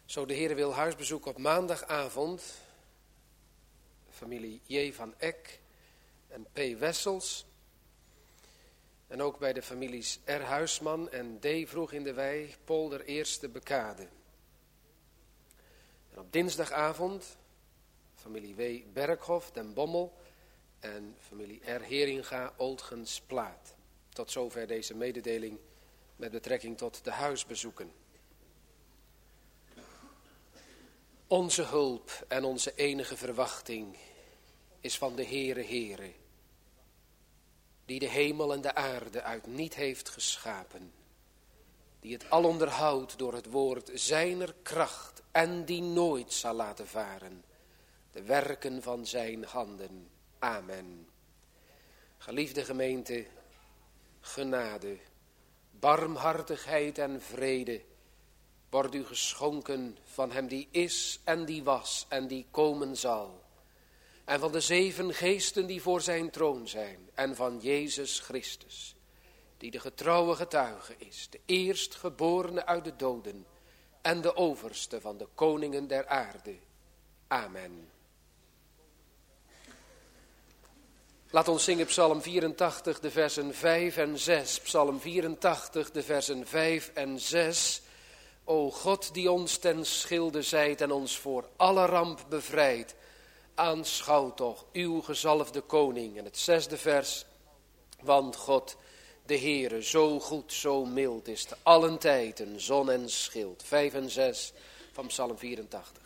Zo de Heere wil huisbezoek op maandagavond. Familie J. van Eck en P. Wessels. En ook bij de families R. Huisman en D. Vroeg in de Wei, Polder Eerste Bekade. En op dinsdagavond familie W. Berghof, Den Bommel en familie R. Heringa, Oldgens Plaat. Tot zover deze mededeling met betrekking tot de huisbezoeken. Onze hulp en onze enige verwachting is van de Heere, die de hemel en de aarde uit niet heeft geschapen, die het al onderhoudt door het woord zijner kracht en die nooit zal laten varen de werken van zijn handen. Amen. Geliefde gemeente, genade, barmhartigheid en vrede wordt u geschonken van hem die is en die was en die komen zal. En van de 7 geesten die voor zijn troon zijn. En van Jezus Christus, die de getrouwe getuige is, de eerstgeborene uit de doden en de overste van de koningen der aarde. Amen. Laat ons zingen Psalm 84, de versen 5 en 6. Psalm 84, de versen 5 en 6. O God die ons ten schilde zijt en ons voor alle ramp bevrijdt, aanschouw toch uw gezalfde koning. En het 6e vers. Want God, de Heere, zo goed, zo mild is te allen tijden zon en schild. 5 en 6 van Psalm 84.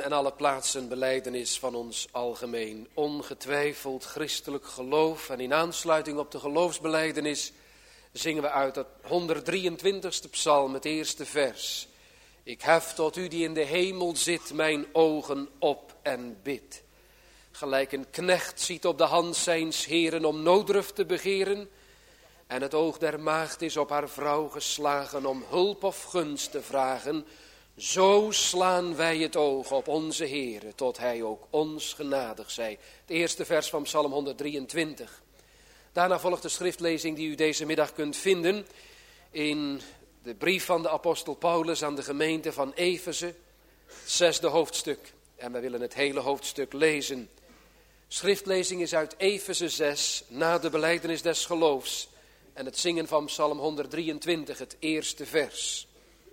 en alle plaatsen belijdenis van ons algemeen ongetwijfeld christelijk geloof. En in aansluiting op de geloofsbelijdenis zingen we uit het 123ste psalm, het eerste vers. Ik hef tot u die in de hemel zit mijn ogen op en bid. Gelijk een knecht ziet op de hand zijns heren om nooddruf te begeren. En het oog der maagd is op haar vrouw geslagen om hulp of gunst te vragen. Zo slaan wij het oog op onze Heere, tot hij ook ons genadig zij. Het eerste vers van Psalm 123. Daarna volgt de schriftlezing die u deze middag kunt vinden in de brief van de apostel Paulus aan de gemeente van Efeze, het 6e hoofdstuk. En we willen het hele hoofdstuk lezen. Schriftlezing is uit Efeze 6, na de belijdenis des geloofs en het zingen van Psalm 123, het eerste vers.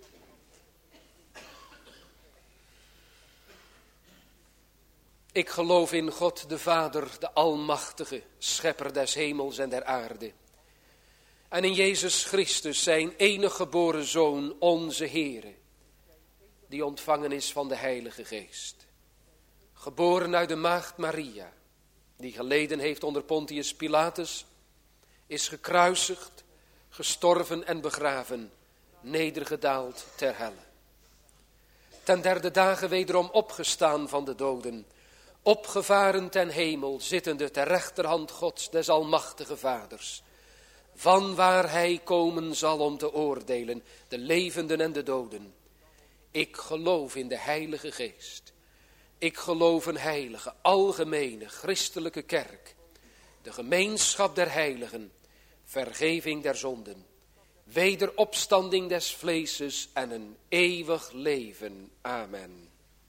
Ik geloof in God de Vader, de Almachtige, schepper des hemels en der aarde. En in Jezus Christus, zijn enige geboren Zoon, onze Heere, die ontvangen is van de Heilige Geest. Geboren uit de maagd Maria, die geleden heeft onder Pontius Pilatus, is gekruisigd, gestorven en begraven, nedergedaald ter helle. Ten derde dagen wederom opgestaan van de doden, opgevaren ten hemel, zittende ter rechterhand Gods des almachtige Vaders, van waar hij komen zal om te oordelen, de levenden en de doden. Ik geloof in de Heilige Geest. Ik geloof een heilige, algemene, christelijke kerk, de gemeenschap der heiligen, vergeving der zonden, wederopstanding des vleeses en een eeuwig leven. Amen.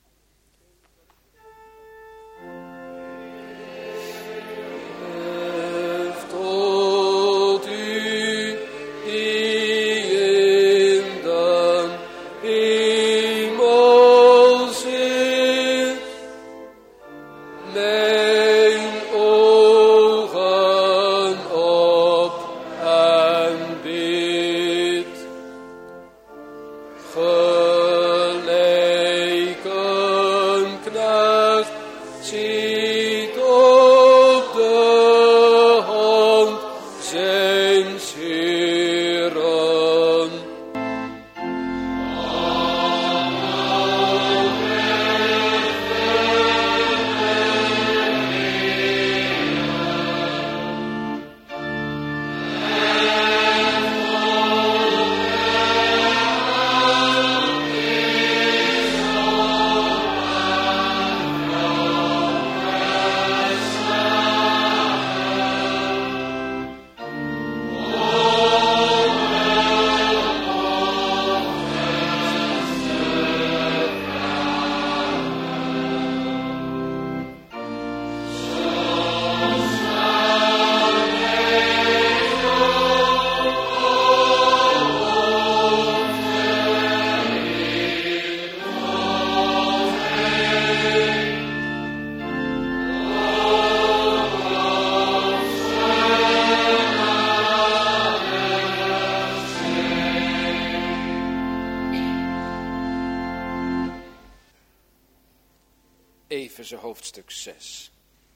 Hoofdstuk 6.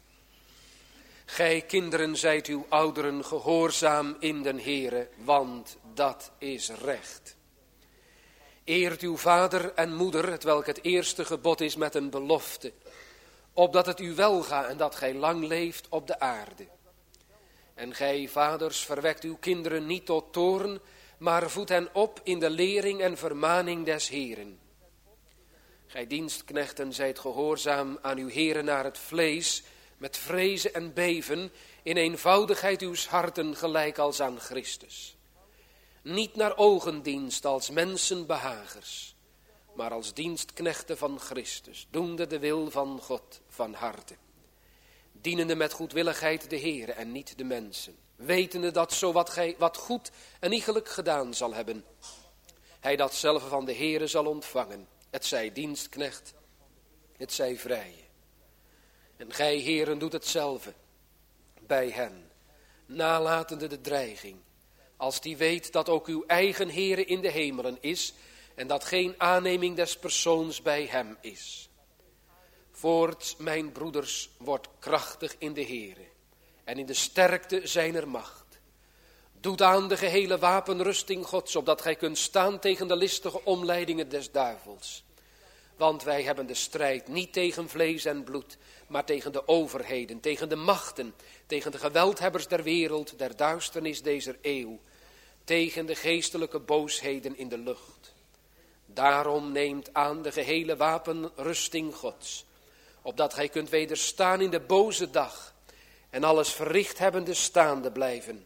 Gij kinderen zijt uw ouderen gehoorzaam in den Heere, want dat is recht. Eert uw vader en moeder, hetwelk het eerste gebod is met een belofte, opdat het u welga en dat gij lang leeft op de aarde. En gij vaders verwekt uw kinderen niet tot toorn, maar voed hen op in de lering en vermaning des Heeren. Gij dienstknechten zijt gehoorzaam aan uw heren naar het vlees, met vrezen en beven, in eenvoudigheid uws harten gelijk als aan Christus. Niet naar ogendienst als mensenbehagers, maar als dienstknechten van Christus, doende de wil van God van harte. Dienende met goedwilligheid de Heere en niet de mensen, wetende dat zo wat goed en iegelijk gedaan zal hebben, hij dat zelf van de Heere zal ontvangen. Het zij dienstknecht, het zij vrije. En gij, heren, doet hetzelfde bij hen, nalatende de dreiging, als die weet dat ook uw eigen Heere in de hemelen is en dat geen aanneming des persoons bij hem is. Voorts, mijn broeders, wordt krachtig in de Heere en in de sterkte zijner macht. Doet aan de gehele wapenrusting Gods, opdat gij kunt staan tegen de listige omleidingen des duivels. Want wij hebben de strijd niet tegen vlees en bloed, maar tegen de overheden, tegen de machten, tegen de geweldhebbers der wereld, der duisternis dezer eeuw, tegen de geestelijke boosheden in de lucht. Daarom neemt aan de gehele wapenrusting Gods, opdat gij kunt wederstaan in de boze dag en alles verricht hebbende staande blijven.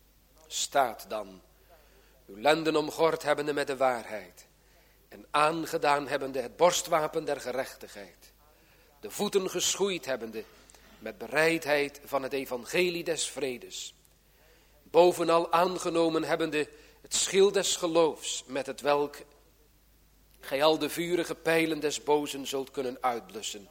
Staat dan, uw lenden omgord hebbende met de waarheid en aangedaan hebbende het borstwapen der gerechtigheid, de voeten geschoeid hebbende met bereidheid van het evangelie des vredes, bovenal aangenomen hebbende het schild des geloofs, met het welk gij al de vurige pijlen des bozen zult kunnen uitblussen.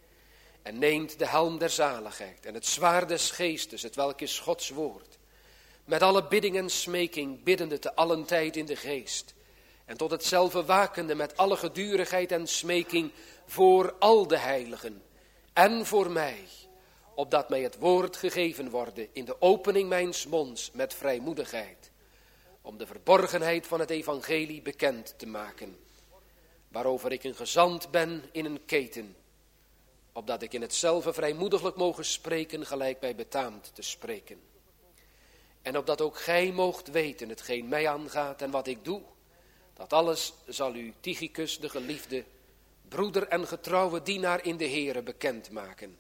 En neemt de helm der zaligheid en het zwaard des geestes, het welk is Gods woord, met alle bidding en smeking, biddende te allen tijd in de geest, en tot hetzelfde wakende met alle gedurigheid en smeking voor al de heiligen en voor mij, opdat mij het woord gegeven worden in de opening mijns monds met vrijmoedigheid, om de verborgenheid van het evangelie bekend te maken, waarover ik een gezant ben in een keten, opdat ik in hetzelfde vrijmoediglijk mogen spreken, gelijk mij betaamt te spreken. En opdat ook gij moogt weten hetgeen mij aangaat en wat ik doe, dat alles zal u Tychicus, de geliefde, broeder en getrouwe dienaar in de Heere, bekend maken,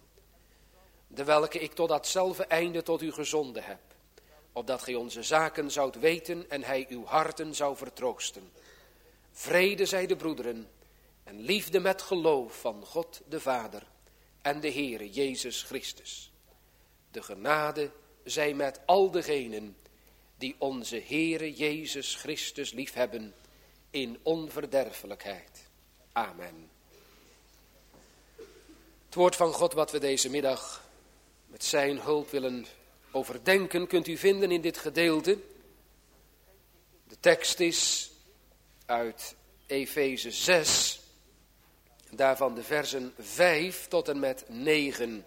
de welke ik tot datzelfde einde tot u gezonden heb, opdat gij onze zaken zoudt weten en hij uw harten zou vertroosten. Vrede zij de broederen en liefde met geloof van God de Vader en de Heere Jezus Christus. De genade zij met al degenen die onze Heere Jezus Christus liefhebben in onverderfelijkheid. Amen. Het woord van God wat we deze middag met zijn hulp willen overdenken, kunt u vinden in dit gedeelte. De tekst is uit Efeze 6, daarvan de versen 5 tot en met 9.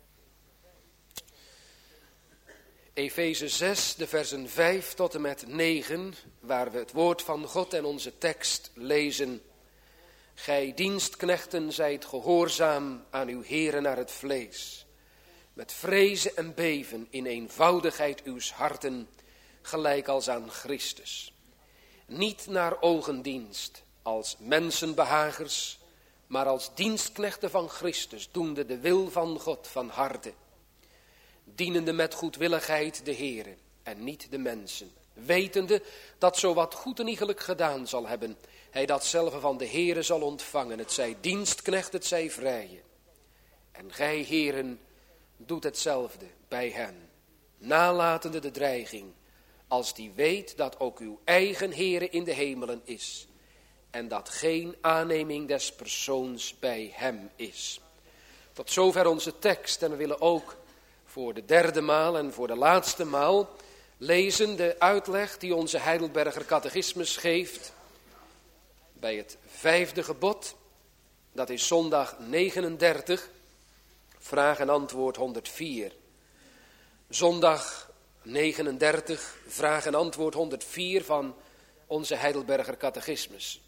Efeze 6, de versen 5 tot en met 9, waar we het woord van God en onze tekst lezen. Gij dienstknechten zijt gehoorzaam aan uw Heere naar het vlees, met vrezen en beven in eenvoudigheid uws harten, gelijk als aan Christus. Niet naar ogendienst, als mensenbehagers, maar als dienstknechten van Christus, doende de wil van God van harte, dienende met goedwilligheid de Heere en niet de mensen, wetende dat zo wat goed en iegelijk gedaan zal hebben, hij datzelfde van de Heere zal ontvangen, het zij dienstknecht, het zij vrije. En gij, heren, doet hetzelfde bij hen, nalatende de dreiging, als die weet dat ook uw eigen Heere in de hemelen is, en dat geen aanneming des persoons bij hem is. Tot zover onze tekst, en we willen ook voor de derde maal en voor de laatste maal lezen de uitleg die onze Heidelberger Catechismus geeft bij het 5e gebod. Dat is zondag 39, vraag en antwoord 104. Zondag 39, vraag en antwoord 104 van onze Heidelberger Catechismus.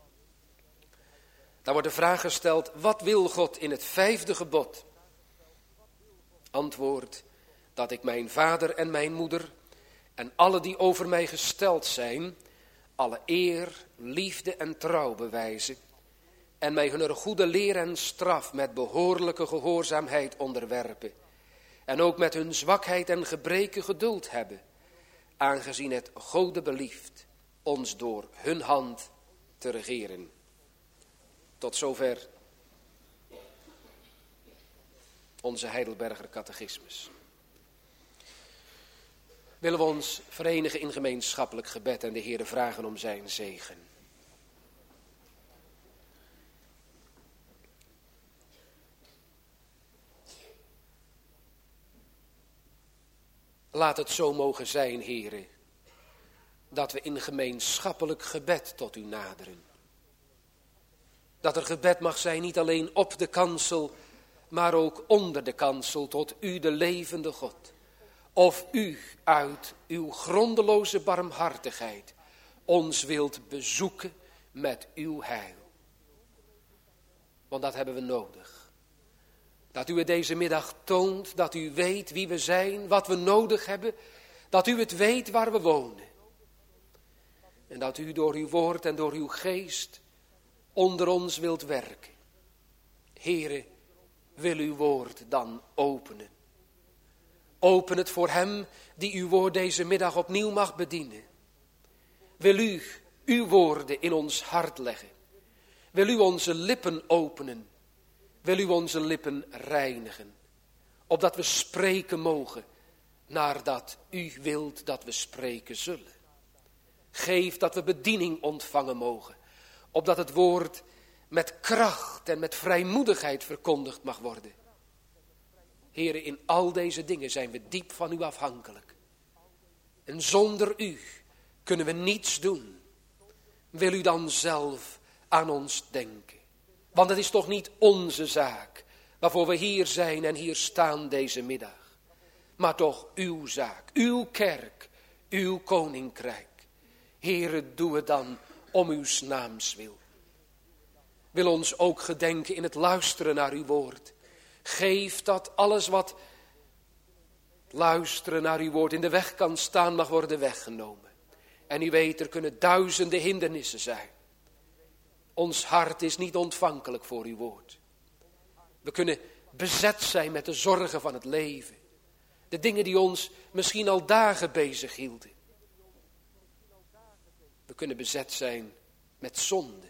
Daar wordt de vraag gesteld, wat wil God in het 5e gebod? Antwoord, dat ik mijn vader en mijn moeder en alle die over mij gesteld zijn, alle eer, liefde en trouw bewijzen en mij hunne goede leer en straf met behoorlijke gehoorzaamheid onderwerpen en ook met hun zwakheid en gebreken geduld hebben, aangezien het Gode belieft ons door hun hand te regeren. Tot zover onze Heidelberger Catechismus. Willen we ons verenigen in gemeenschappelijk gebed en de Heere vragen om zijn zegen. Laat het zo mogen zijn, Heere, dat we in gemeenschappelijk gebed tot u naderen. Dat er gebed mag zijn, niet alleen op de kansel, maar ook onder de kansel, tot u de levende God. Of u uit uw grondeloze barmhartigheid ons wilt bezoeken met uw heil. Want dat hebben we nodig. Dat u het deze middag toont, dat u weet wie we zijn, wat we nodig hebben. Dat u het weet waar we wonen. En dat u door uw woord en door uw geest onder ons wilt werken. Heere, wil uw woord dan openen. Open het voor hem die uw woord deze middag opnieuw mag bedienen. Wil u uw woorden in ons hart leggen. Wil u onze lippen openen. Wil u onze lippen reinigen. Opdat we spreken mogen naar dat u wilt dat we spreken zullen. Geef dat we bediening ontvangen mogen. Opdat het woord met kracht en met vrijmoedigheid verkondigd mag worden. Heere, in al deze dingen zijn we diep van u afhankelijk. En zonder u kunnen we niets doen. Wil u dan zelf aan ons denken. Want het is toch niet onze zaak waarvoor we hier zijn en hier staan deze middag. Maar toch uw zaak, uw kerk, uw koninkrijk. Heere, doe het dan om uw naams wil. Wil ons ook gedenken in het luisteren naar uw woord. Geef dat alles wat luisteren naar uw woord in de weg kan staan, mag worden weggenomen. En u weet, er kunnen duizenden hindernissen zijn. Ons hart is niet ontvankelijk voor uw woord. We kunnen bezet zijn met de zorgen van het leven. De dingen die ons misschien al dagen bezig hielden. We kunnen bezet zijn met zonde.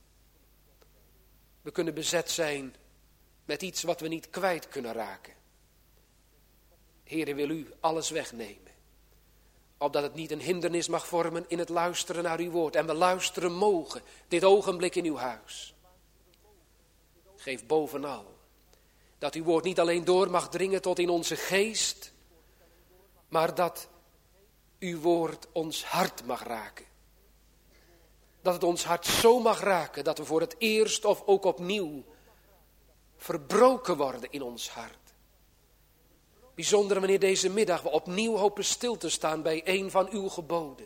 We kunnen bezet zijn met iets wat we niet kwijt kunnen raken. Heere, wil u alles wegnemen. Opdat het niet een hindernis mag vormen in het luisteren naar uw woord. En we luisteren mogen dit ogenblik in uw huis. Geef bovenal dat uw woord niet alleen door mag dringen tot in onze geest. Maar dat uw woord ons hart mag raken. Dat het ons hart zo mag raken dat we voor het eerst of ook opnieuw verbroken worden in ons hart. Bijzonder wanneer deze middag we opnieuw hopen stil te staan bij een van uw geboden.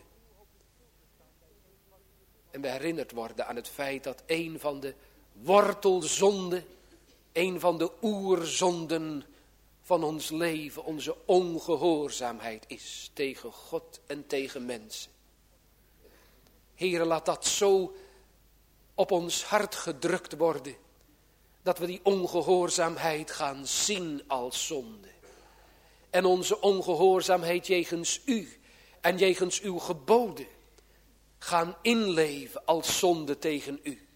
En we herinnerd worden aan het feit dat een van de wortelzonden, een van de oerzonden van ons leven, onze ongehoorzaamheid is tegen God en tegen mensen. Heere, laat dat zo op ons hart gedrukt worden, dat we die ongehoorzaamheid gaan zien als zonde. En onze ongehoorzaamheid jegens u en jegens uw geboden gaan inleven als zonde tegen u.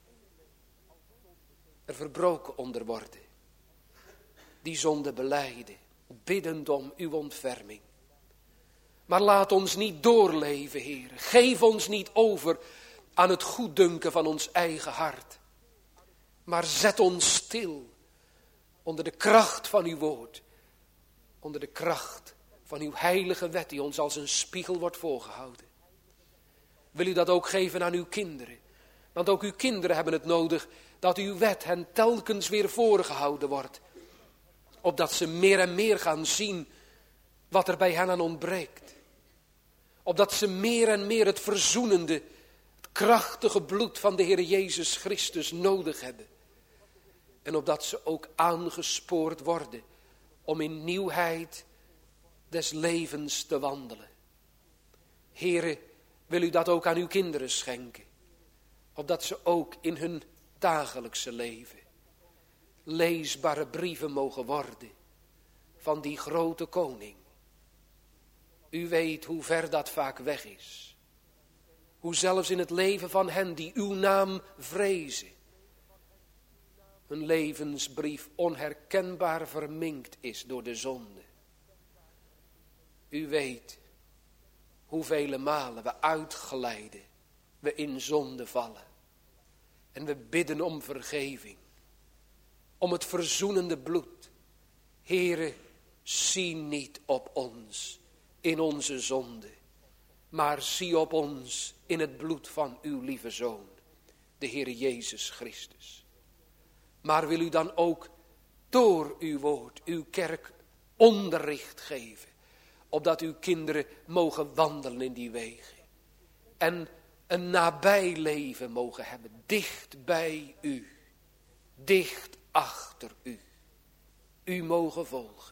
Er verbroken onder worden. Die zonde belijden, biddend om uw ontferming. Maar laat ons niet doorleven, Heer. Geef ons niet over aan het goeddunken van ons eigen hart. Maar zet ons stil onder de kracht van uw woord. Onder de kracht van uw heilige wet die ons als een spiegel wordt voorgehouden. Wil u dat ook geven aan uw kinderen? Want ook uw kinderen hebben het nodig dat uw wet hen telkens weer voorgehouden wordt. Opdat ze meer en meer gaan zien wat er bij hen aan ontbreekt. Opdat ze meer en meer het verzoenende, het krachtige bloed van de Heer Jezus Christus nodig hebben. En opdat ze ook aangespoord worden om in nieuwheid des levens te wandelen. Heere, wil u dat ook aan uw kinderen schenken. Opdat ze ook in hun dagelijkse leven leesbare brieven mogen worden van die grote koning. U weet hoe ver dat vaak weg is. Hoe zelfs in het leven van hen die uw naam vrezen, hun levensbrief onherkenbaar verminkt is door de zonde. U weet hoeveel malen we uitglijden, we in zonde vallen. En we bidden om vergeving, om het verzoenende bloed. Heere, zie niet op ons in onze zonde, maar zie op ons in het bloed van uw lieve Zoon. de Heere Jezus Christus. Maar wil u dan ook door uw woord, uw kerk, onderricht geven, opdat uw kinderen mogen wandelen in die wegen. En een nabij leven mogen hebben, dicht bij u, dicht achter u. U mogen volgen.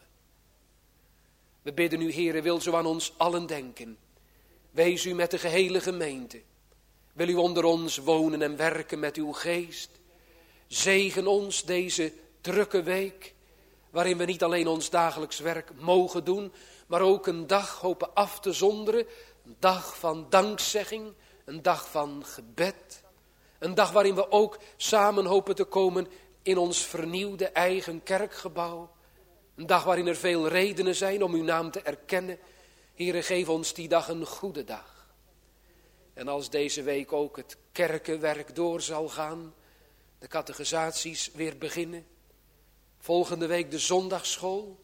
We bidden u, Heere, wil zo aan ons allen denken. Wees u met de gehele gemeente. Wil u onder ons wonen en werken met uw geest. Zegen ons deze drukke week, waarin we niet alleen ons dagelijks werk mogen doen, maar ook een dag hopen af te zonderen. Een dag van dankzegging, een dag van gebed. Een dag waarin we ook samen hopen te komen in ons vernieuwde eigen kerkgebouw. Een dag waarin er veel redenen zijn om uw naam te erkennen. Heere, geef ons die dag een goede dag. En als deze week ook het kerkenwerk door zal gaan, de catechisaties weer beginnen, volgende week de zondagsschool,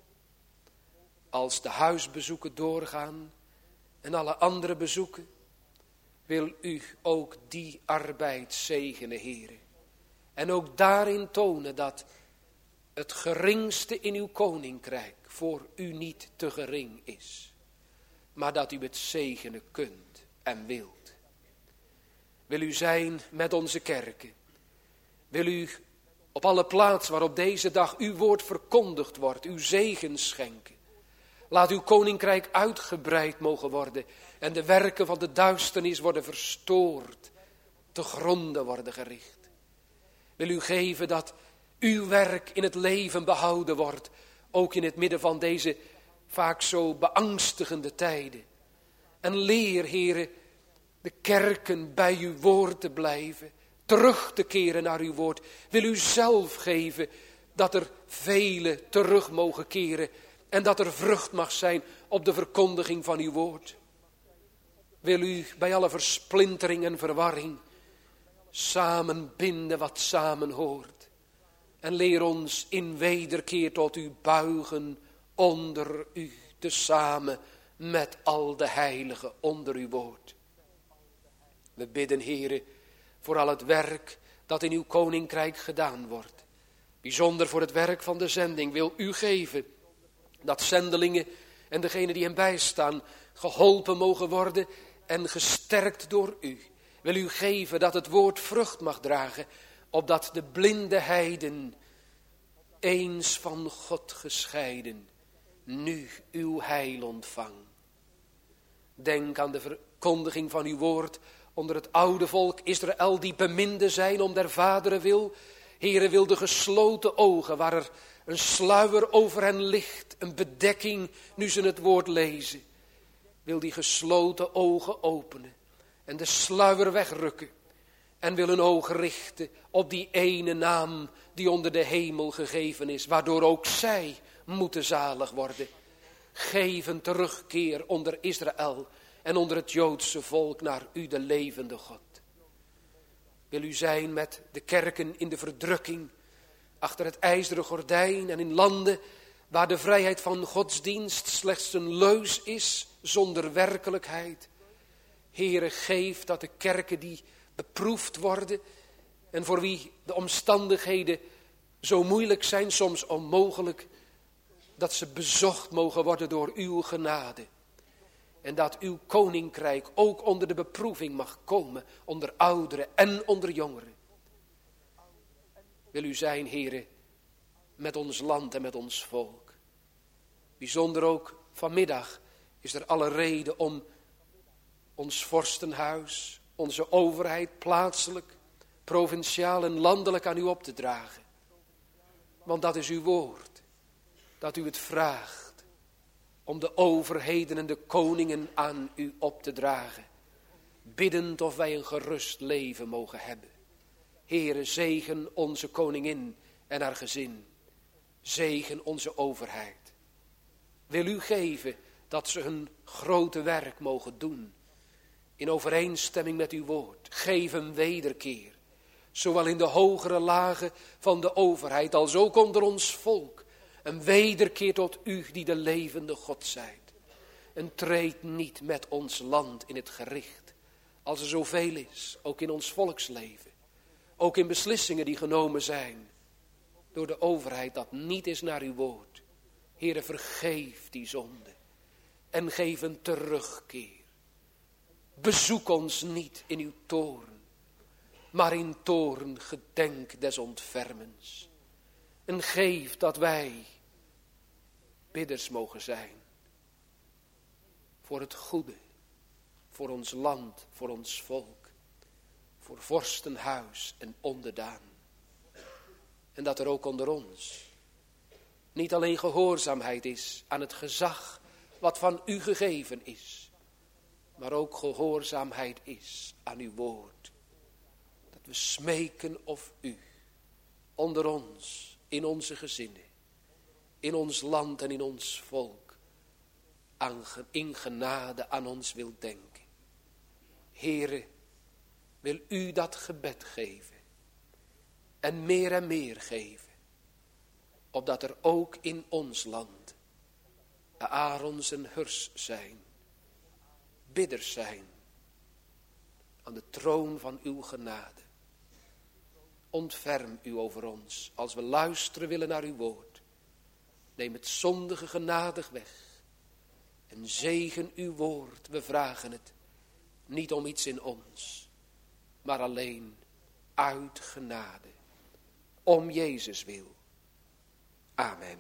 als de huisbezoeken doorgaan en alle andere bezoeken, wil u ook die arbeid zegenen, Heere. En ook daarin tonen dat het geringste in uw koninkrijk voor u niet te gering is, maar dat u het zegenen kunt en wilt. Wil u zijn met onze kerken. Wil u op alle plaatsen waarop deze dag uw woord verkondigd wordt, uw zegen schenken. Laat uw koninkrijk uitgebreid mogen worden en de werken van de duisternis worden verstoord, te gronde worden gericht. Wil u geven dat uw werk in het leven behouden wordt, ook in het midden van deze vaak zo beangstigende tijden. En leer, Heere, de kerken bij uw woord te blijven, terug te keren naar uw woord. Wil u zelf geven dat er velen terug mogen keren en dat er vrucht mag zijn op de verkondiging van uw woord. Wil u bij alle versplintering en verwarring samenbinden wat samen hoort. En leer ons in wederkeer tot u buigen onder u, tezamen met al de heiligen onder uw woord. We bidden, Heere, voor al het werk dat in uw koninkrijk gedaan wordt. Bijzonder voor het werk van de zending wil u geven dat zendelingen en degenen die hem bijstaan geholpen mogen worden en gesterkt door u. Wil u geven dat het woord vrucht mag dragen, opdat de blinde heiden, eens van God gescheiden, nu uw heil ontvang. Denk aan de verkondiging van uw woord onder het oude volk Israël, die beminde zijn om der vaderen wil. Heere, wil de gesloten ogen, waar er een sluier over hen ligt, een bedekking, nu ze het woord lezen. Wil die gesloten ogen openen en de sluier wegrukken. En wil hun ogen richten op die ene naam die onder de hemel gegeven is, waardoor ook zij moeten zalig worden. Geef een terugkeer onder Israël en onder het Joodse volk naar u, de levende God. Wil u zijn met de kerken in de verdrukking, achter het ijzeren gordijn en in landen waar de vrijheid van godsdienst slechts een leus is, zonder werkelijkheid. Heere, geef dat de kerken die beproefd worden en voor wie de omstandigheden zo moeilijk zijn, soms onmogelijk, dat ze bezocht mogen worden door uw genade. En dat uw koninkrijk ook onder de beproeving mag komen, onder ouderen en onder jongeren. Wil u zijn, Heere, met ons land en met ons volk. Bijzonder ook vanmiddag is er alle reden om ons vorstenhuis, onze overheid, plaatselijk, provinciaal en landelijk aan u op te dragen. Want dat is uw woord, dat u het vraagt om de overheden en de koningen aan u op te dragen. Biddend of wij een gerust leven mogen hebben. Heere, zegen onze koningin en haar gezin. Zegen onze overheid. Wil u geven dat ze hun grote werk mogen doen, in overeenstemming met uw woord. Geef een wederkeer, zowel in de hogere lagen van de overheid als ook onder ons volk. Een wederkeer tot u die de levende God zijt. En treed niet met ons land in het gericht, als er zoveel is, ook in ons volksleven. Ook in beslissingen die genomen zijn door de overheid, dat niet is naar uw woord. Heere, vergeef die zonde en geef een terugkeer. Bezoek ons niet in uw toorn, maar in toorn gedenk des ontfermens. En geef dat wij bidders mogen zijn voor het goede, voor ons land, voor ons volk, voor vorstenhuis en onderdaan. En dat er ook onder ons niet alleen gehoorzaamheid is aan het gezag wat van u gegeven is, maar ook gehoorzaamheid is aan uw woord. Dat we smeken of u onder ons, in onze gezinnen, in ons land en in ons volk, in genade aan ons wilt denken. Heere, wil u dat gebed geven en meer geven, opdat er ook in ons land Aarons en Hurs zijn, bidders zijn aan de troon van uw genade. Ontferm u over ons als we luisteren willen naar uw woord. Neem het zondige genadig weg en zegen uw woord. We vragen het niet om iets in ons, maar alleen uit genade. Om Jezus wil. Amen.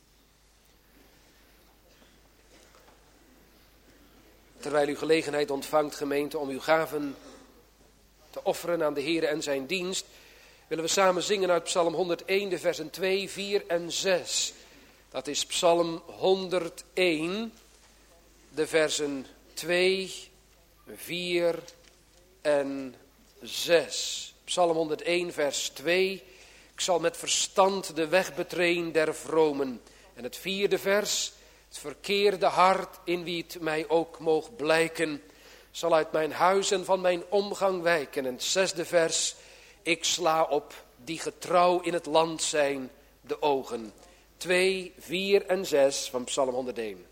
Terwijl u gelegenheid ontvangt, gemeente, om uw gaven te offeren aan de Heere en zijn dienst, willen we samen zingen uit Psalm 101, de versen 2, 4 en 6. Dat is Psalm 101, de versen 2, 4 en 6. Psalm 101, vers 2. Ik zal met verstand de weg betreden der vromen. En het 4e vers. Het verkeerde hart, in wie het mij ook moog blijken, zal uit mijn huis en van mijn omgang wijken. En het 6e vers. Ik sla op die getrouw in het land zijn de ogen. 2, 4 en 6 van Psalm 101.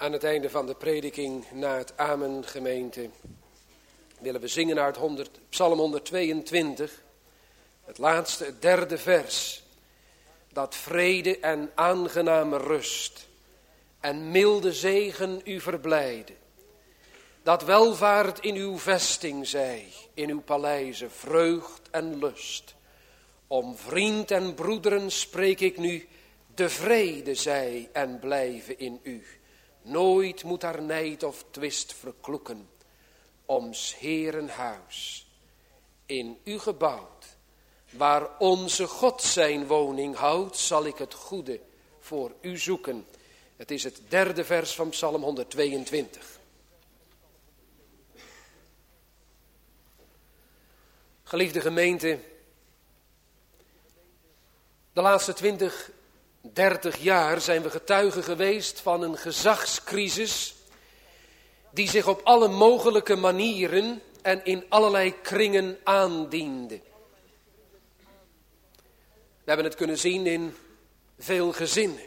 Aan het einde van de prediking na het Amen, gemeente, willen we zingen uit Psalm 122, het laatste, het derde vers. Dat vrede en aangename rust en milde zegen u verblijden. Dat welvaart in uw vesting zij, in uw paleizen, vreugd en lust. Om vriend en broederen spreek ik nu, de vrede zij en blijven in u. Nooit moet haar nijd of twist verkloeken. Oms Heeren huis, in u gebouwd, waar onze God zijn woning houdt, zal ik het goede voor u zoeken. Het is het derde vers van Psalm 122. Geliefde gemeente, de laatste 20, 30 jaar zijn we getuigen geweest van een gezagscrisis die zich op alle mogelijke manieren en in allerlei kringen aandiende. We hebben het kunnen zien in veel gezinnen.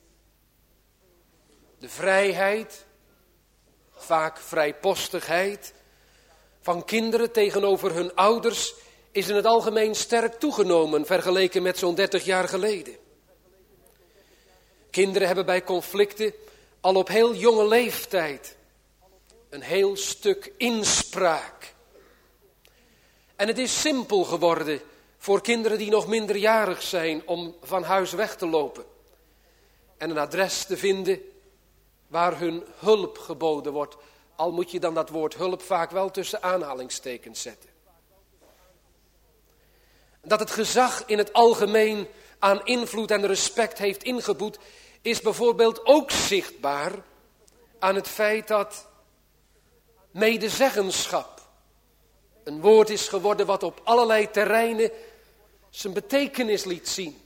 De vrijheid, vaak vrijpostigheid, van kinderen tegenover hun ouders is in het algemeen sterk toegenomen vergeleken met zo'n 30 jaar geleden. Kinderen hebben bij conflicten al op heel jonge leeftijd een heel stuk inspraak. En het is simpel geworden voor kinderen die nog minderjarig zijn om van huis weg te lopen. En een adres te vinden waar hun hulp geboden wordt. Al moet je dan dat woord hulp vaak wel tussen aanhalingstekens zetten. Dat het gezag in het algemeen aan invloed en respect heeft ingeboet, is bijvoorbeeld ook zichtbaar aan het feit dat medezeggenschap een woord is geworden wat op allerlei terreinen zijn betekenis liet zien.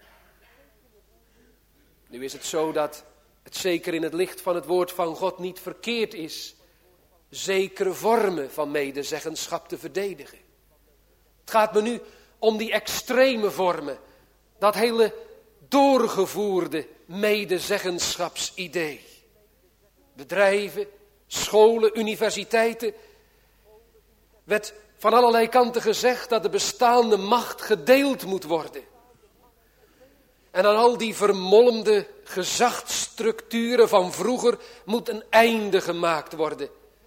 Nu is het zo dat het zeker in het licht van het woord van God niet verkeerd is zekere vormen van medezeggenschap te verdedigen. Het gaat me nu om die extreme vormen, dat hele doorgevoerde medezeggenschapsidee. Bedrijven, scholen, universiteiten, werd van allerlei kanten gezegd dat de bestaande macht gedeeld moet worden. En aan al die vermolmde gezagsstructuren van vroeger moet een einde gemaakt worden.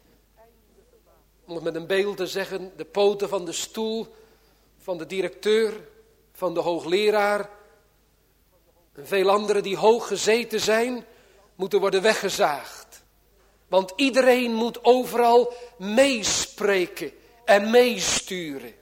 Om het met een beeld te zeggen, de poten van de stoel van de directeur, van de hoogleraar en veel anderen die hoog gezeten zijn, moeten worden weggezaagd. Want iedereen moet overal meespreken en meesturen.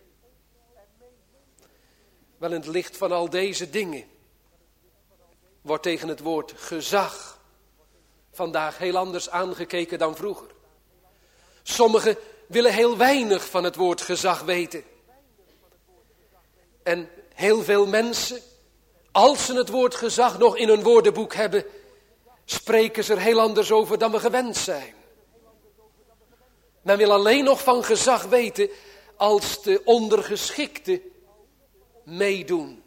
Wel, in het licht van al deze dingen wordt tegen het woord gezag vandaag heel anders aangekeken dan vroeger. Sommigen willen heel weinig van het woord gezag weten. En heel veel mensen, als ze het woord gezag nog in hun woordenboek hebben, spreken ze er heel anders over dan we gewend zijn. Men wil alleen nog van gezag weten als de ondergeschikten meedoen.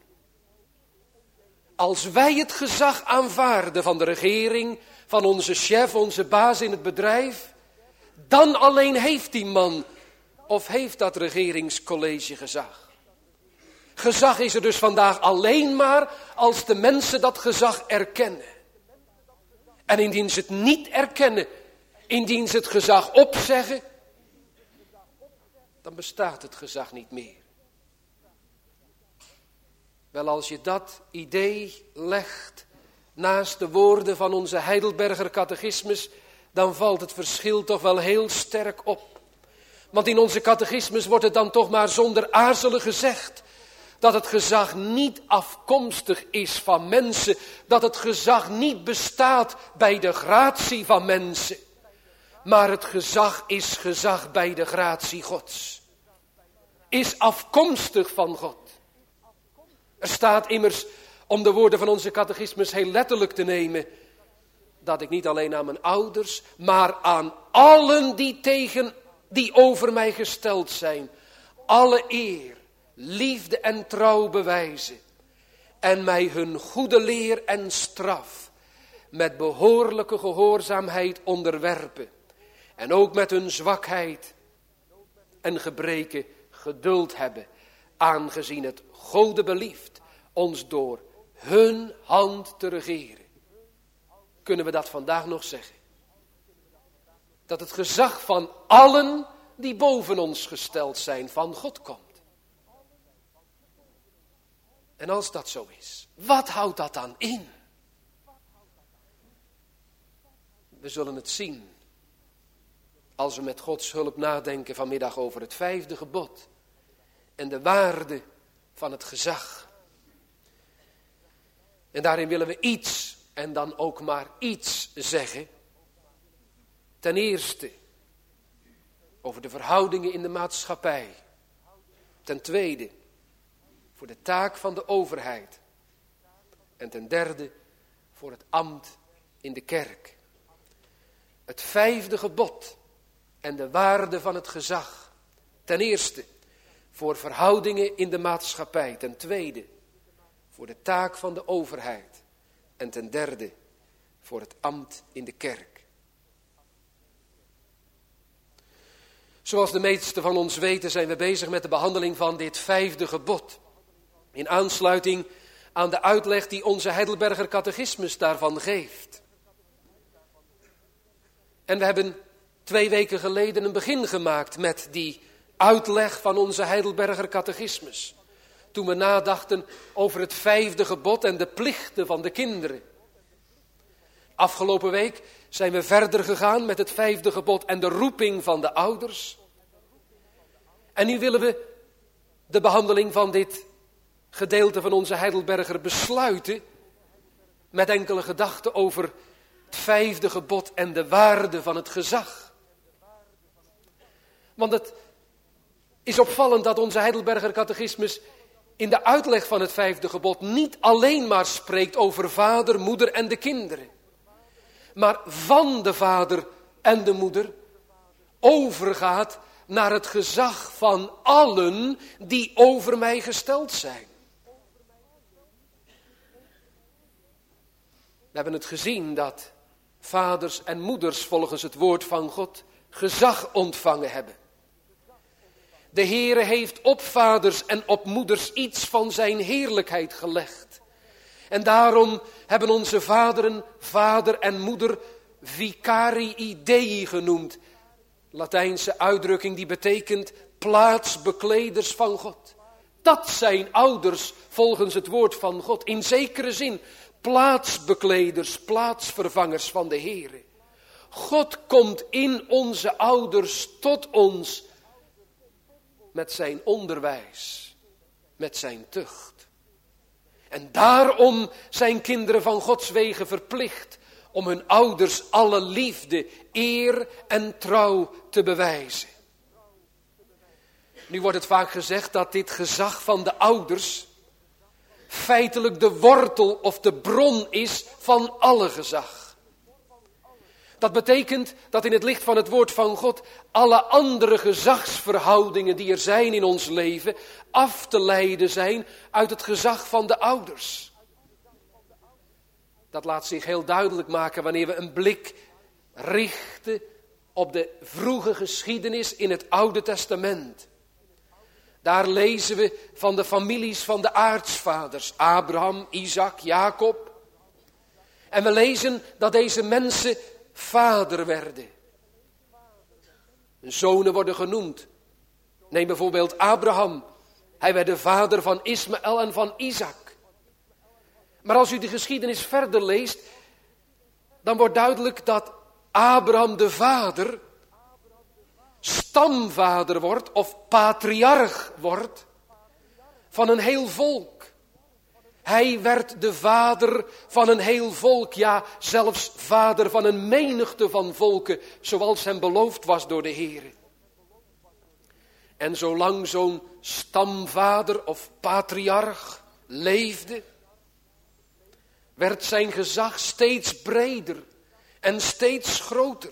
Als wij het gezag aanvaarden van de regering, van onze chef, onze baas in het bedrijf, dan alleen heeft die man of heeft dat regeringscollege gezag. Gezag is er dus vandaag alleen maar als de mensen dat gezag erkennen. En indien ze het niet erkennen, indien ze het gezag opzeggen, dan bestaat het gezag niet meer. Wel, als je dat idee legt naast de woorden van onze Heidelberger catechismus, dan valt het verschil toch wel heel sterk op. Want in onze catechismus wordt het dan toch maar zonder aarzelen gezegd dat het gezag niet afkomstig is van mensen, dat het gezag niet bestaat bij de gratie van mensen, maar het gezag is gezag bij de gratie Gods. Is afkomstig van God. Er staat immers, om de woorden van onze catechismus heel letterlijk te nemen, dat ik niet alleen aan mijn ouders, maar aan allen die over mij gesteld zijn, alle eer, liefde en trouw bewijzen en mij hun goede leer en straf met behoorlijke gehoorzaamheid onderwerpen. En ook met hun zwakheid en gebreken geduld hebben. Aangezien het Gode belieft ons door hun hand te regeren. Kunnen we dat vandaag nog zeggen? Dat het gezag van allen die boven ons gesteld zijn van God komt. En als dat zo is, wat houdt dat dan in? We zullen het zien als we met Gods hulp nadenken vanmiddag over het 5e gebod en de waarde van het gezag. En daarin willen we iets en dan ook maar iets zeggen. Ten eerste over de verhoudingen in de maatschappij. Ten tweede voor de taak van de overheid. En ten derde voor het ambt in de kerk. Het 5e gebod en de waarde van het gezag. Ten eerste voor verhoudingen in de maatschappij. Ten tweede voor de taak van de overheid. En ten derde voor het ambt in de kerk. Zoals de meesten van ons weten zijn we bezig met de behandeling van dit 5e gebod. In aansluiting aan de uitleg die onze Heidelberger Catechismus daarvan geeft. En we hebben 2 weken geleden een begin gemaakt met die uitleg van onze Heidelberger Catechismus. Toen we nadachten over het 5e gebod en de plichten van de kinderen. Afgelopen week zijn we verder gegaan met het 5e gebod en de roeping van de ouders. En nu willen we de behandeling van dit gedeelte van onze Heidelberger besluiten met enkele gedachten over het 5e gebod en de waarde van het gezag. Want het is opvallend dat onze Heidelberger Catechismus in de uitleg van het 5e gebod niet alleen maar spreekt over vader, moeder en de kinderen. Maar van de vader en de moeder overgaat naar het gezag van allen die over mij gesteld zijn. We hebben het gezien dat vaders en moeders volgens het woord van God gezag ontvangen hebben. De Heere heeft op vaders en op moeders iets van zijn heerlijkheid gelegd. En daarom hebben onze vaderen, vader en moeder, vicarii Dei genoemd. Latijnse uitdrukking die betekent plaatsbekleders van God. Dat zijn ouders volgens het woord van God. In zekere zin plaatsbekleders, plaatsvervangers van de Heere. God komt in onze ouders tot ons met zijn onderwijs, met zijn tucht. En daarom zijn kinderen van Gods wegen verplicht om hun ouders alle liefde, eer en trouw te bewijzen. Nu wordt het vaak gezegd dat dit gezag van de ouders feitelijk de wortel of de bron is van alle gezag. Dat betekent dat in het licht van het woord van God alle andere gezagsverhoudingen die er zijn in ons leven af te leiden zijn uit het gezag van de ouders. Dat laat zich heel duidelijk maken wanneer we een blik richten op de vroege geschiedenis in het Oude Testament. Daar lezen we van de families van de aartsvaders, Abraham, Isaac, Jacob. En we lezen dat deze mensen vader werden. Zonen worden genoemd. Neem bijvoorbeeld Abraham. Hij werd de vader van Ismaël en van Isaac. Maar als u de geschiedenis verder leest, dan wordt duidelijk dat Abraham de vader stamvader wordt of patriarch wordt van een heel volk. Hij werd de vader van een heel volk, ja, zelfs vader van een menigte van volken, zoals hem beloofd was door de Heere. En zolang zo'n stamvader of patriarch leefde, werd zijn gezag steeds breder en steeds groter.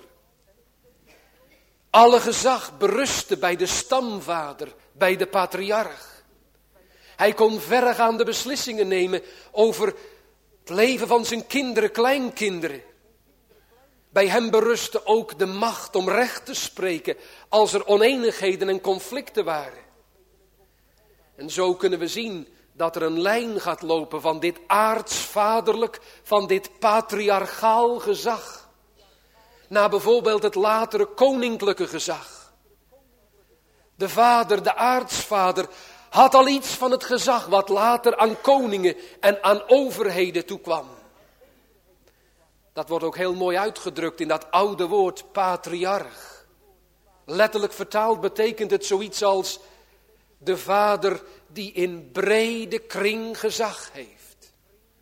Alle gezag berustte bij de stamvader, bij de patriarch. Hij kon verregaande beslissingen nemen over Het leven van zijn kinderen, kleinkinderen. Bij hem berustte ook de macht om recht te spreken als er oneenigheden en conflicten waren. En zo kunnen we zien dat er een lijn gaat lopen van dit aartsvaderlijk, van dit patriarchaal gezag. Naar bijvoorbeeld het latere koninklijke gezag. De vader, de aartsvader, had al iets van het gezag wat later aan koningen en aan overheden toekwam. Dat wordt ook heel mooi uitgedrukt in dat oude woord patriarch. Letterlijk vertaald betekent het zoiets als de vader die in brede kring gezag heeft.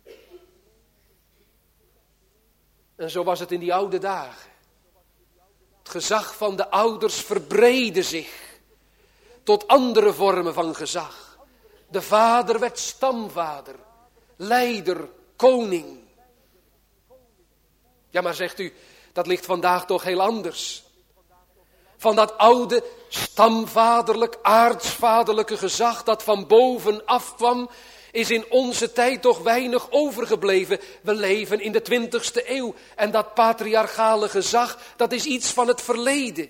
En zo was het in die oude dagen. Het gezag van de ouders verbreedde zich tot andere vormen van gezag. De vader werd stamvader, leider, koning. Ja, maar zegt u, dat ligt vandaag toch heel anders. Van dat oude, stamvaderlijk, aartsvaderlijke gezag dat van boven afkwam, is in onze tijd toch weinig overgebleven. We leven in de 20e eeuw en dat patriarchale gezag, dat is iets van het verleden.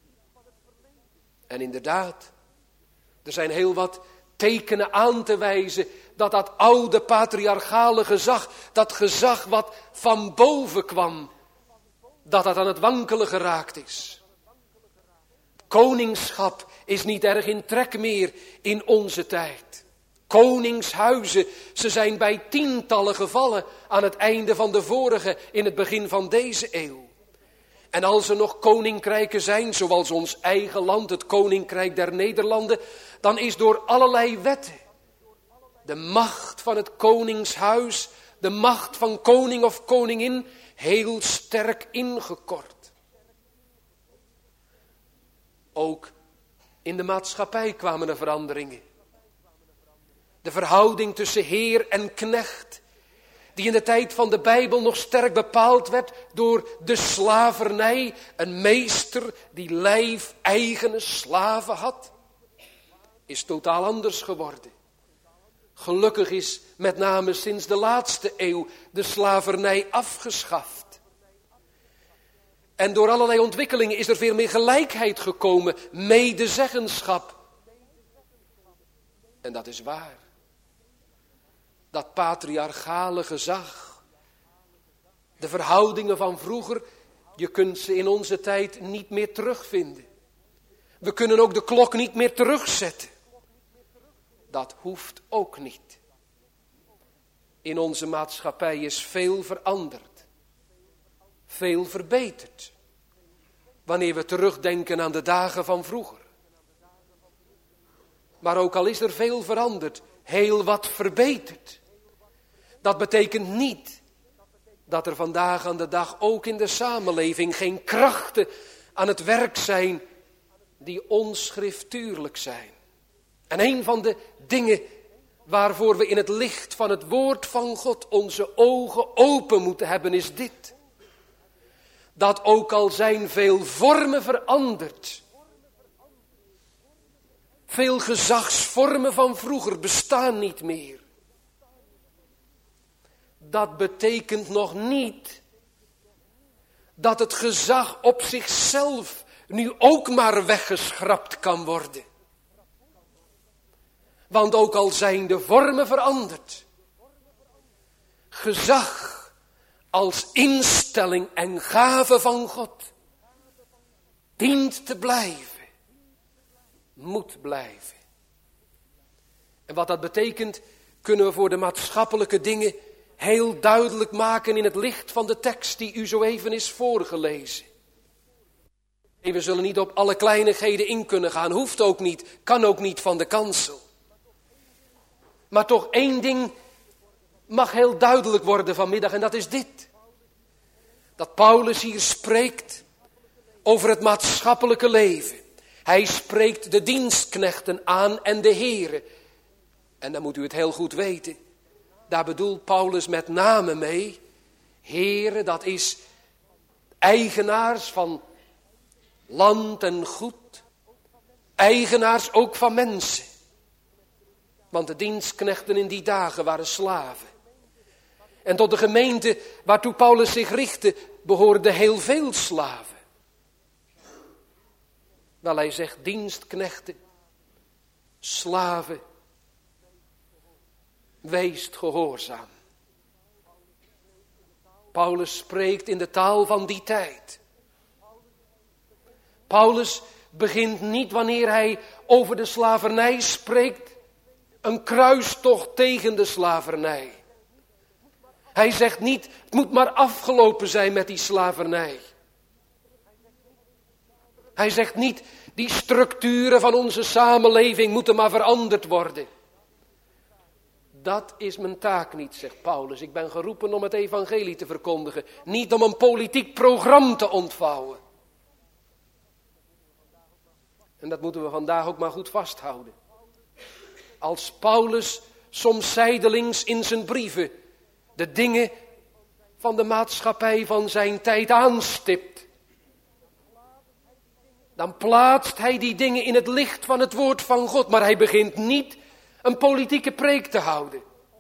En inderdaad, er zijn heel wat tekenen aan te wijzen dat dat oude patriarchale gezag, dat gezag wat van boven kwam, dat aan het wankelen geraakt is. Koningschap is niet erg in trek meer in onze tijd. Koningshuizen, ze zijn bij tientallen gevallen aan het einde van de vorige, in het begin van deze eeuw. En als er nog koninkrijken zijn, zoals ons eigen land, het Koninkrijk der Nederlanden, dan is door allerlei wetten de macht van het koningshuis, de macht van koning of koningin, heel sterk ingekort. Ook in de maatschappij kwamen er veranderingen. De verhouding tussen heer en knecht, die in de tijd van de Bijbel nog sterk bepaald werd door de slavernij, een meester die lijfeigene slaven had, is totaal anders geworden. Gelukkig is met name sinds de laatste eeuw de slavernij afgeschaft. En door allerlei ontwikkelingen is er veel meer gelijkheid gekomen, medezeggenschap. En dat is waar. Dat patriarchale gezag, de verhoudingen van vroeger, je kunt ze in onze tijd niet meer terugvinden. We kunnen ook de klok niet meer terugzetten. Dat hoeft ook niet. In onze maatschappij is veel veranderd. Veel verbeterd. Wanneer we terugdenken aan de dagen van vroeger. Maar ook al is er veel veranderd, heel wat verbeterd. Dat betekent niet dat er vandaag aan de dag ook in de samenleving geen krachten aan het werk zijn die onschriftuurlijk zijn. En een van de dingen waarvoor we in het licht van het woord van God onze ogen open moeten hebben is dit. Dat ook al zijn veel vormen veranderd, veel gezagsvormen van vroeger bestaan niet meer. Dat betekent nog niet dat het gezag op zichzelf nu ook maar weggeschrapt kan worden. Want ook al zijn de vormen veranderd, gezag als instelling en gave van God dient te blijven, moet blijven. En wat dat betekent, kunnen we voor de maatschappelijke dingen heel duidelijk maken in het licht van de tekst die u zo even is voorgelezen. En we zullen niet op alle kleinigheden in kunnen gaan, hoeft ook niet, kan ook niet van de kansel. Maar toch één ding mag heel duidelijk worden vanmiddag en dat is dit. Dat Paulus hier spreekt over het maatschappelijke leven. Hij spreekt de dienstknechten aan en de heren. En dan moet u het heel goed weten. Daar bedoelt Paulus met name mee. Heren, dat is eigenaars van land en goed. Eigenaars ook van mensen. Want de dienstknechten in die dagen waren slaven. En tot de gemeente waartoe Paulus zich richtte, behoorden heel veel slaven. Wel, hij zegt dienstknechten, slaven, weest gehoorzaam. Paulus spreekt in de taal van die tijd. Paulus begint niet wanneer hij over de slavernij spreekt, een kruistocht tegen de slavernij. Hij zegt niet, het moet maar afgelopen zijn met die slavernij. Hij zegt niet, die structuren van onze samenleving moeten maar veranderd worden. Dat is mijn taak niet, zegt Paulus. Ik ben geroepen om het evangelie te verkondigen. Niet om een politiek programma te ontvouwen. En dat moeten we vandaag ook maar goed vasthouden. Als Paulus soms zijdelings in zijn brieven de dingen van de maatschappij van zijn tijd aanstipt, dan plaatst hij die dingen in het licht van het woord van God. Maar hij begint niet een politieke preek te houden.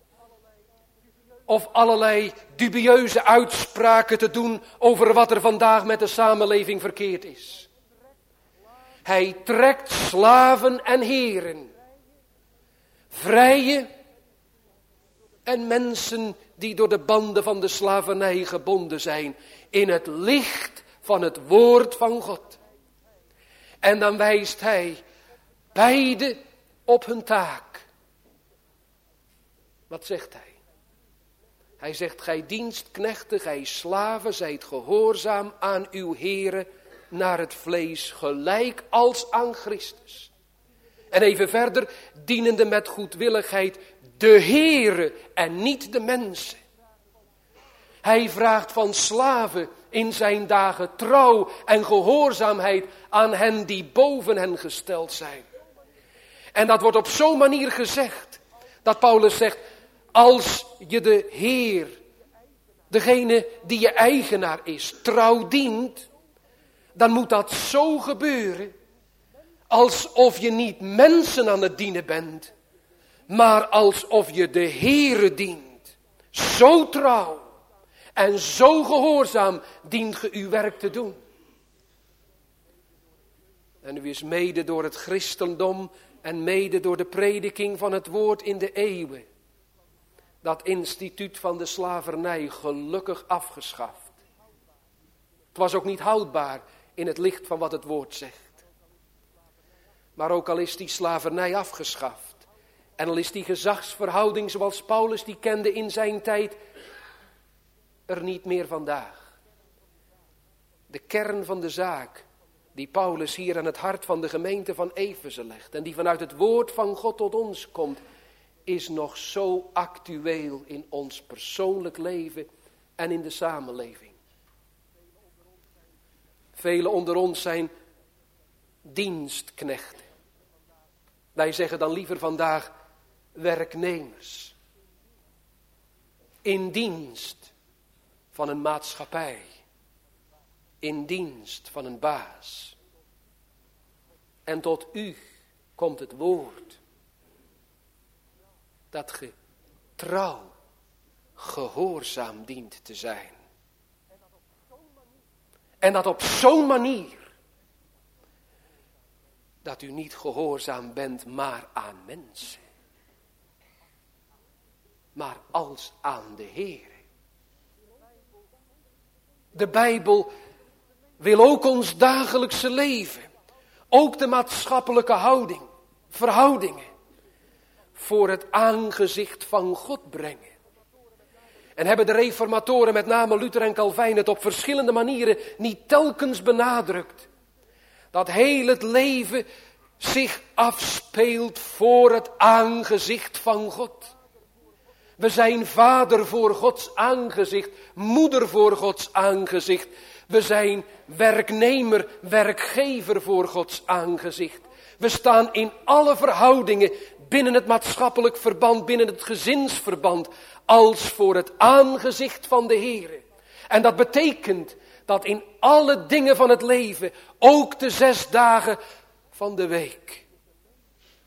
Of allerlei dubieuze uitspraken te doen over wat er vandaag met de samenleving verkeerd is. Hij trekt slaven en heren, vrije en mensen die door de banden van de slavernij gebonden zijn, in het licht van het woord van God. En dan wijst hij beide op hun taak. Wat zegt hij? Hij zegt, gij dienstknechten, gij slaven, zijt gehoorzaam aan uw heren naar het vlees, gelijk als aan Christus. En even verder, dienende met goedwilligheid de Heere en niet de mensen. Hij vraagt van slaven in zijn dagen trouw en gehoorzaamheid aan hen die boven hen gesteld zijn. En dat wordt op zo'n manier gezegd, dat Paulus zegt, als je de Heer, degene die je eigenaar is, trouw dient, dan moet dat zo gebeuren, alsof je niet mensen aan het dienen bent, maar alsof je de Heere dient. Zo trouw en zo gehoorzaam dient ge uw werk te doen. En u is mede door het christendom en mede door de prediking van het woord in de eeuwen dat instituut van de slavernij gelukkig afgeschaft. Het was ook niet houdbaar in het licht van wat het woord zegt. Maar ook al is die slavernij afgeschaft en al is die gezagsverhouding zoals Paulus die kende in zijn tijd er niet meer vandaag. De kern van de zaak die Paulus hier aan het hart van de gemeente van Efeze legt en die vanuit het woord van God tot ons komt, is nog zo actueel in ons persoonlijk leven en in de samenleving. Velen onder ons zijn dienstknechten. Wij zeggen dan liever vandaag werknemers. In dienst van een maatschappij. In dienst van een baas. En tot u komt het woord. Dat ge trouw, gehoorzaam dient te zijn. En dat op zo'n manier dat u niet gehoorzaam bent maar aan mensen. Maar als aan de Heer. De Bijbel wil ook ons dagelijkse leven, ook de maatschappelijke verhoudingen, voor het aangezicht van God brengen. En hebben de reformatoren, met name Luther en Calvijn, het op verschillende manieren niet telkens benadrukt. Dat heel het leven zich afspeelt voor het aangezicht van God. We zijn vader voor Gods aangezicht, moeder voor Gods aangezicht. We zijn werknemer, werkgever voor Gods aangezicht. We staan in alle verhoudingen binnen het maatschappelijk verband, binnen het gezinsverband, als voor het aangezicht van de Heere. En dat betekent dat in alle dingen van het leven, ook de 6 dagen van de week,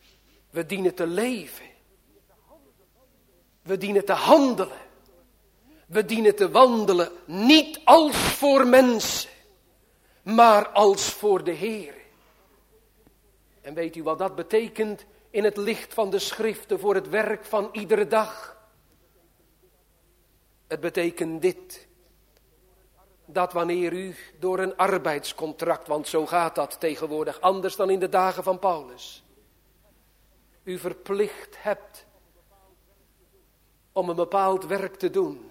we dienen te leven. We dienen te handelen. We dienen te wandelen niet als voor mensen, maar als voor de Heer. En weet u wat dat betekent in het licht van de schriften voor het werk van iedere dag? Het betekent dit. Dat wanneer u door een arbeidscontract, want zo gaat dat tegenwoordig, anders dan in de dagen van Paulus, u verplicht hebt om een bepaald werk te doen,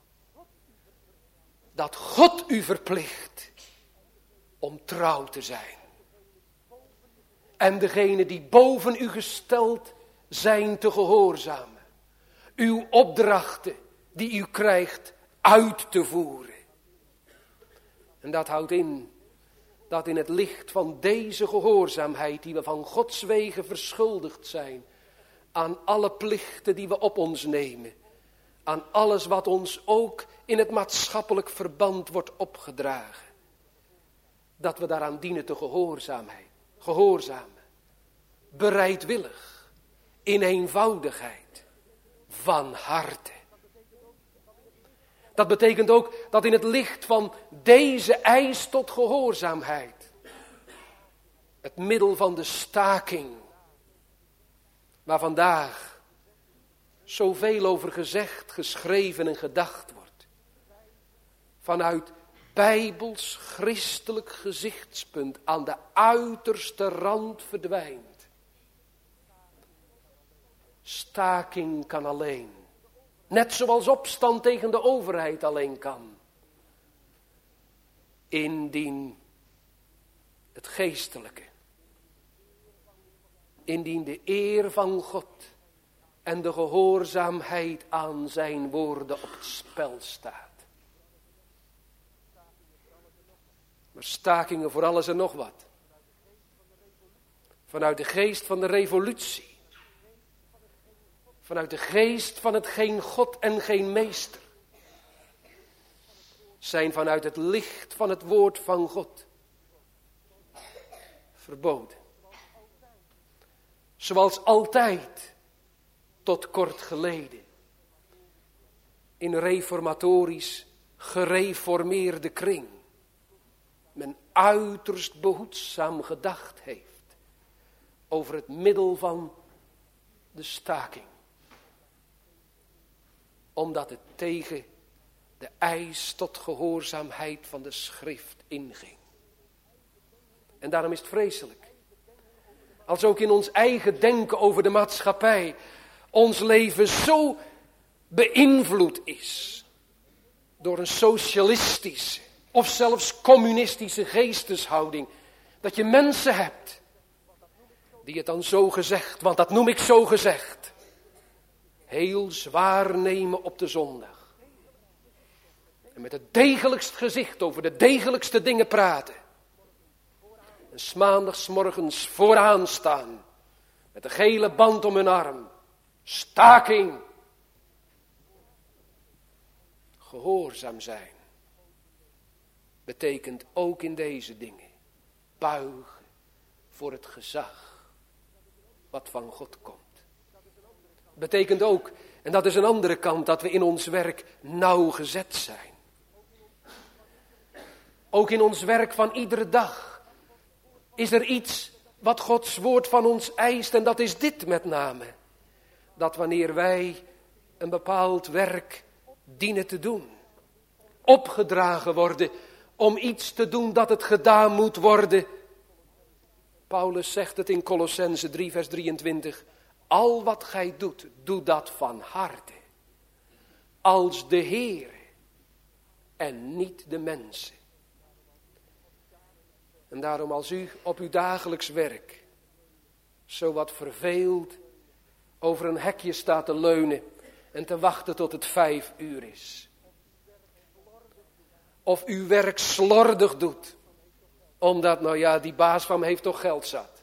dat God u verplicht om trouw te zijn. En degene die boven u gesteld zijn te gehoorzamen. Uw opdrachten die u krijgt uit te voeren. En dat houdt in dat in het licht van deze gehoorzaamheid die we van Gods wegen verschuldigd zijn, aan alle plichten die we op ons nemen, aan alles wat ons ook in het maatschappelijk verband wordt opgedragen, dat we daaraan dienen te gehoorzamen, bereidwillig, in eenvoudigheid, van harte. Dat betekent ook dat in het licht van deze eis tot gehoorzaamheid, het middel van de staking, waar vandaag zoveel over gezegd, geschreven en gedacht wordt, vanuit bijbels christelijk gezichtspunt aan de uiterste rand verdwijnt. Staking kan alleen, net zoals opstand tegen de overheid alleen kan, indien het geestelijke, indien de eer van God en de gehoorzaamheid aan zijn woorden op het spel staat. Maar stakingen voor alles en nog wat. Vanuit de geest van de revolutie. Vanuit de geest van het geen God en geen meester. Zijn vanuit het licht van het woord van God verboden. Zoals altijd tot kort geleden in reformatorisch gereformeerde kring men uiterst behoedzaam gedacht heeft over het middel van de staking. Omdat het tegen de eis tot gehoorzaamheid van de schrift inging. En daarom is het vreselijk. Als ook in ons eigen denken over de maatschappij ons leven zo beïnvloed is door een socialistische of zelfs communistische geesteshouding, dat je mensen hebt die het dan zo gezegd, want dat noem ik zo gezegd, heel zwaar nemen op de zondag. En met het degelijkst gezicht over de degelijkste dingen praten. En 's maandagsmorgens vooraan staan met een gele band om hun arm. Staking. Gehoorzaam zijn betekent ook in deze dingen buigen voor het gezag wat van God komt. Betekent ook, en dat is een andere kant, dat we in ons werk nauwgezet zijn. Ook in ons werk van iedere dag is er iets wat Gods woord van ons eist, en dat is dit met name. Dat wanneer wij een bepaald werk dienen te doen, opgedragen worden om iets te doen dat het gedaan moet worden. Paulus zegt het in Kolossenzen 3 vers 23. Al wat gij doet, doe dat van harte. Als de Heer en niet de mensen. En daarom als u op uw dagelijks werk zo wat verveeld over een hekje staat te leunen en te wachten tot het 5 uur is. Of uw werk slordig doet, omdat die baas van me heeft toch geld zat.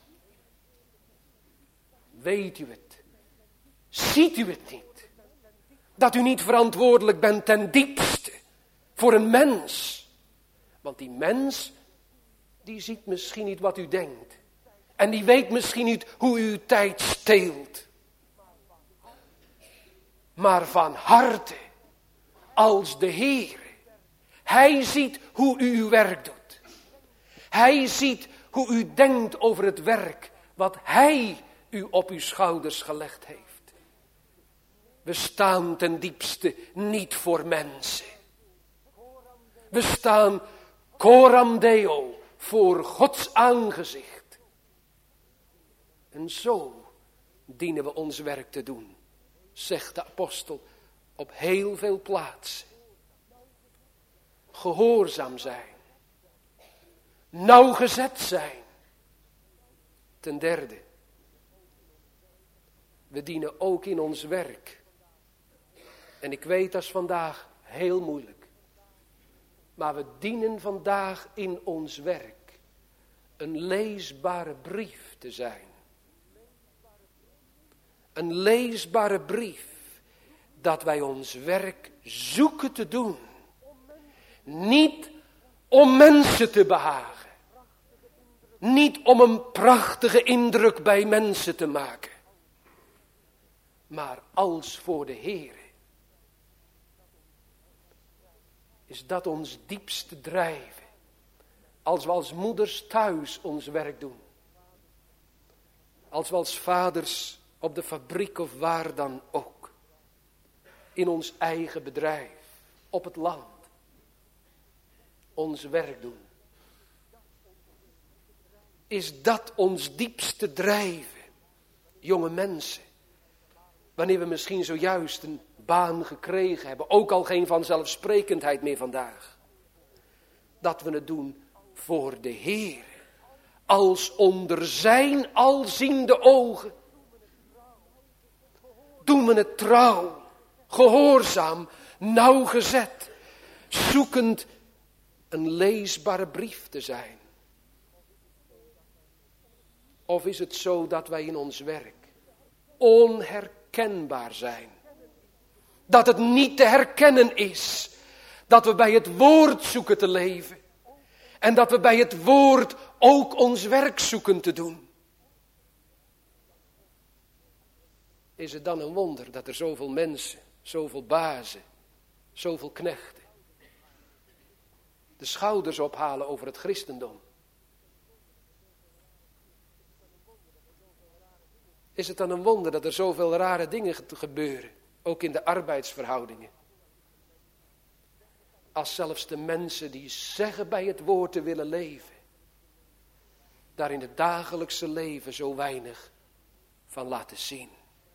Weet u het? Ziet u het niet? Dat u niet verantwoordelijk bent ten diepste voor een mens. Want die mens, die ziet misschien niet wat u denkt. En die weet misschien niet hoe u uw tijd steelt. Maar van harte als de Heer. Hij ziet hoe u uw werk doet. Hij ziet hoe u denkt over het werk wat Hij u op uw schouders gelegd heeft. We staan ten diepste niet voor mensen. We staan coram Deo, voor Gods aangezicht. En zo dienen we ons werk te doen, zegt de apostel op heel veel plaatsen. Gehoorzaam zijn. Nauwgezet zijn. Ten derde, we dienen ook in ons werk. En ik weet dat is vandaag heel moeilijk. Maar we dienen vandaag in ons werk een leesbare brief te zijn. Een leesbare brief dat wij ons werk zoeken te doen. Niet om mensen te behagen. Niet om een prachtige indruk bij mensen te maken. Maar als voor de Heer. Is dat ons diepste drijven. Als we als moeders thuis ons werk doen. Als we als vaders op de fabriek of waar dan ook. In ons eigen bedrijf. Op het land. Ons werk doen. Is dat ons diepste drijven? Jonge mensen. Wanneer we misschien zojuist een baan gekregen hebben. Ook al geen vanzelfsprekendheid meer vandaag. Dat we het doen voor de Heer. Als onder zijn alziende ogen. Doen we het trouw. Gehoorzaam. Nauwgezet. Zoekend een leesbare brief te zijn. Of is het zo dat wij in ons werk onherkenbaar zijn? Dat het niet te herkennen is. Dat we bij het woord zoeken te leven. En dat we bij het woord ook ons werk zoeken te doen. Is het dan een wonder dat er zoveel mensen, zoveel bazen, zoveel knechten de schouders ophalen over het christendom? Is het dan een wonder dat er zoveel rare dingen gebeuren, ook in de arbeidsverhoudingen? Als zelfs de mensen die zeggen bij het woord te willen leven, daar in het dagelijkse leven zo weinig van laten zien.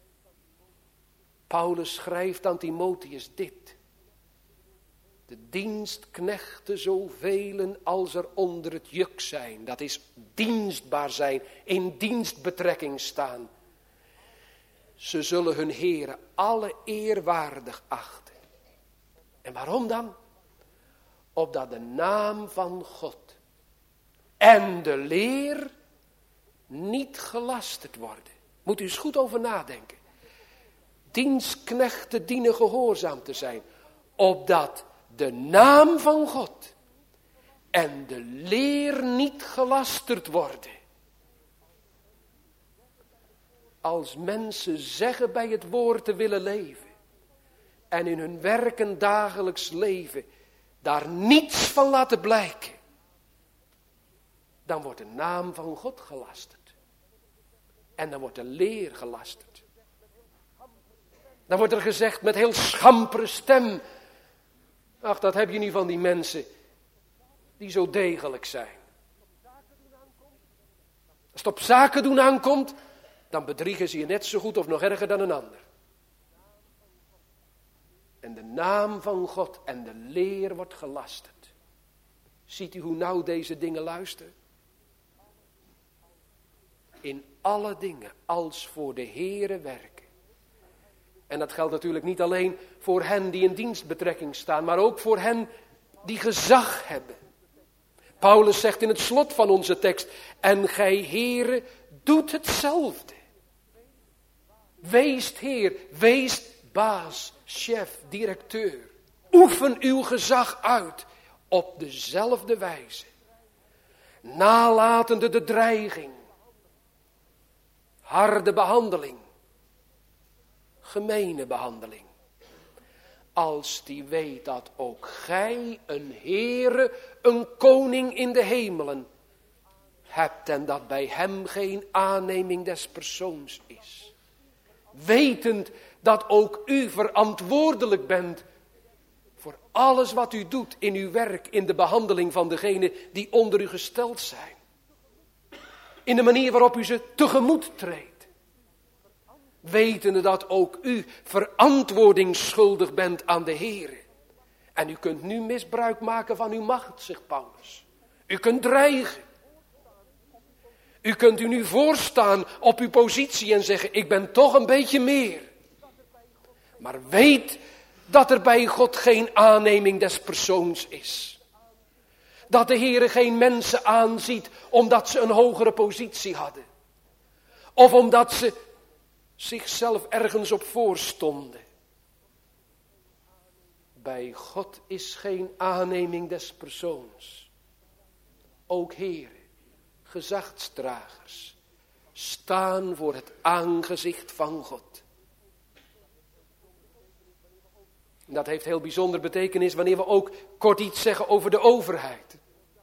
Paulus schrijft aan Timotheus dit. De dienstknechten zoveel als er onder het juk zijn. Dat is dienstbaar zijn, in dienstbetrekking staan. Ze zullen hun heren alle eerwaardig achten. En waarom dan? Opdat de naam van God en de leer niet gelasterd worden. Moet u eens goed over nadenken. Dienstknechten dienen gehoorzaam te zijn. Opdat de naam van God en de leer niet gelasterd worden. Als mensen zeggen bij het woord te willen leven. En in hun werk en dagelijks leven daar niets van laten blijken. Dan wordt de naam van God gelasterd. En dan wordt de leer gelasterd. Dan wordt er gezegd met heel schampere stem. Ach, dat heb je niet van die mensen die zo degelijk zijn. Als het op zaken doen aankomt, dan bedriegen ze je net zo goed of nog erger dan een ander. En de naam van God en de leer wordt gelasterd. Ziet u hoe nauw deze dingen luisteren? In alle dingen als voor de Heere werken. En dat geldt natuurlijk niet alleen voor hen die in dienstbetrekking staan, maar ook voor hen die gezag hebben. Paulus zegt in het slot van onze tekst, en gij heren doet hetzelfde. Weest heer, weest baas, chef, directeur. Oefen uw gezag uit op dezelfde wijze. Nalatende de dreiging, harde behandeling, gemene behandeling. als die weet dat ook gij een Heere, een koning in de hemelen hebt en dat bij hem geen aanneming des persoons is. Wetend dat ook u verantwoordelijk bent voor alles wat u doet in uw werk, in de behandeling van degenen die onder u gesteld zijn. In de manier waarop u ze tegemoet treedt. Wetende dat ook u verantwoording schuldig bent aan de Heere. En u kunt nu misbruik maken van uw macht, zegt Paulus. U kunt dreigen. U kunt u nu voorstaan op uw positie en zeggen, ik ben toch een beetje meer. Maar weet dat er bij God geen aanneming des persoons is. Dat de Heere geen mensen aanziet omdat ze een hogere positie hadden. Of omdat ze zichzelf ergens op voorstonden. Bij God is geen aanneming des persoons. Ook heren, gezagsdragers, staan voor het aangezicht van God. En dat heeft heel bijzonder betekenis wanneer we ook kort iets zeggen over de overheid.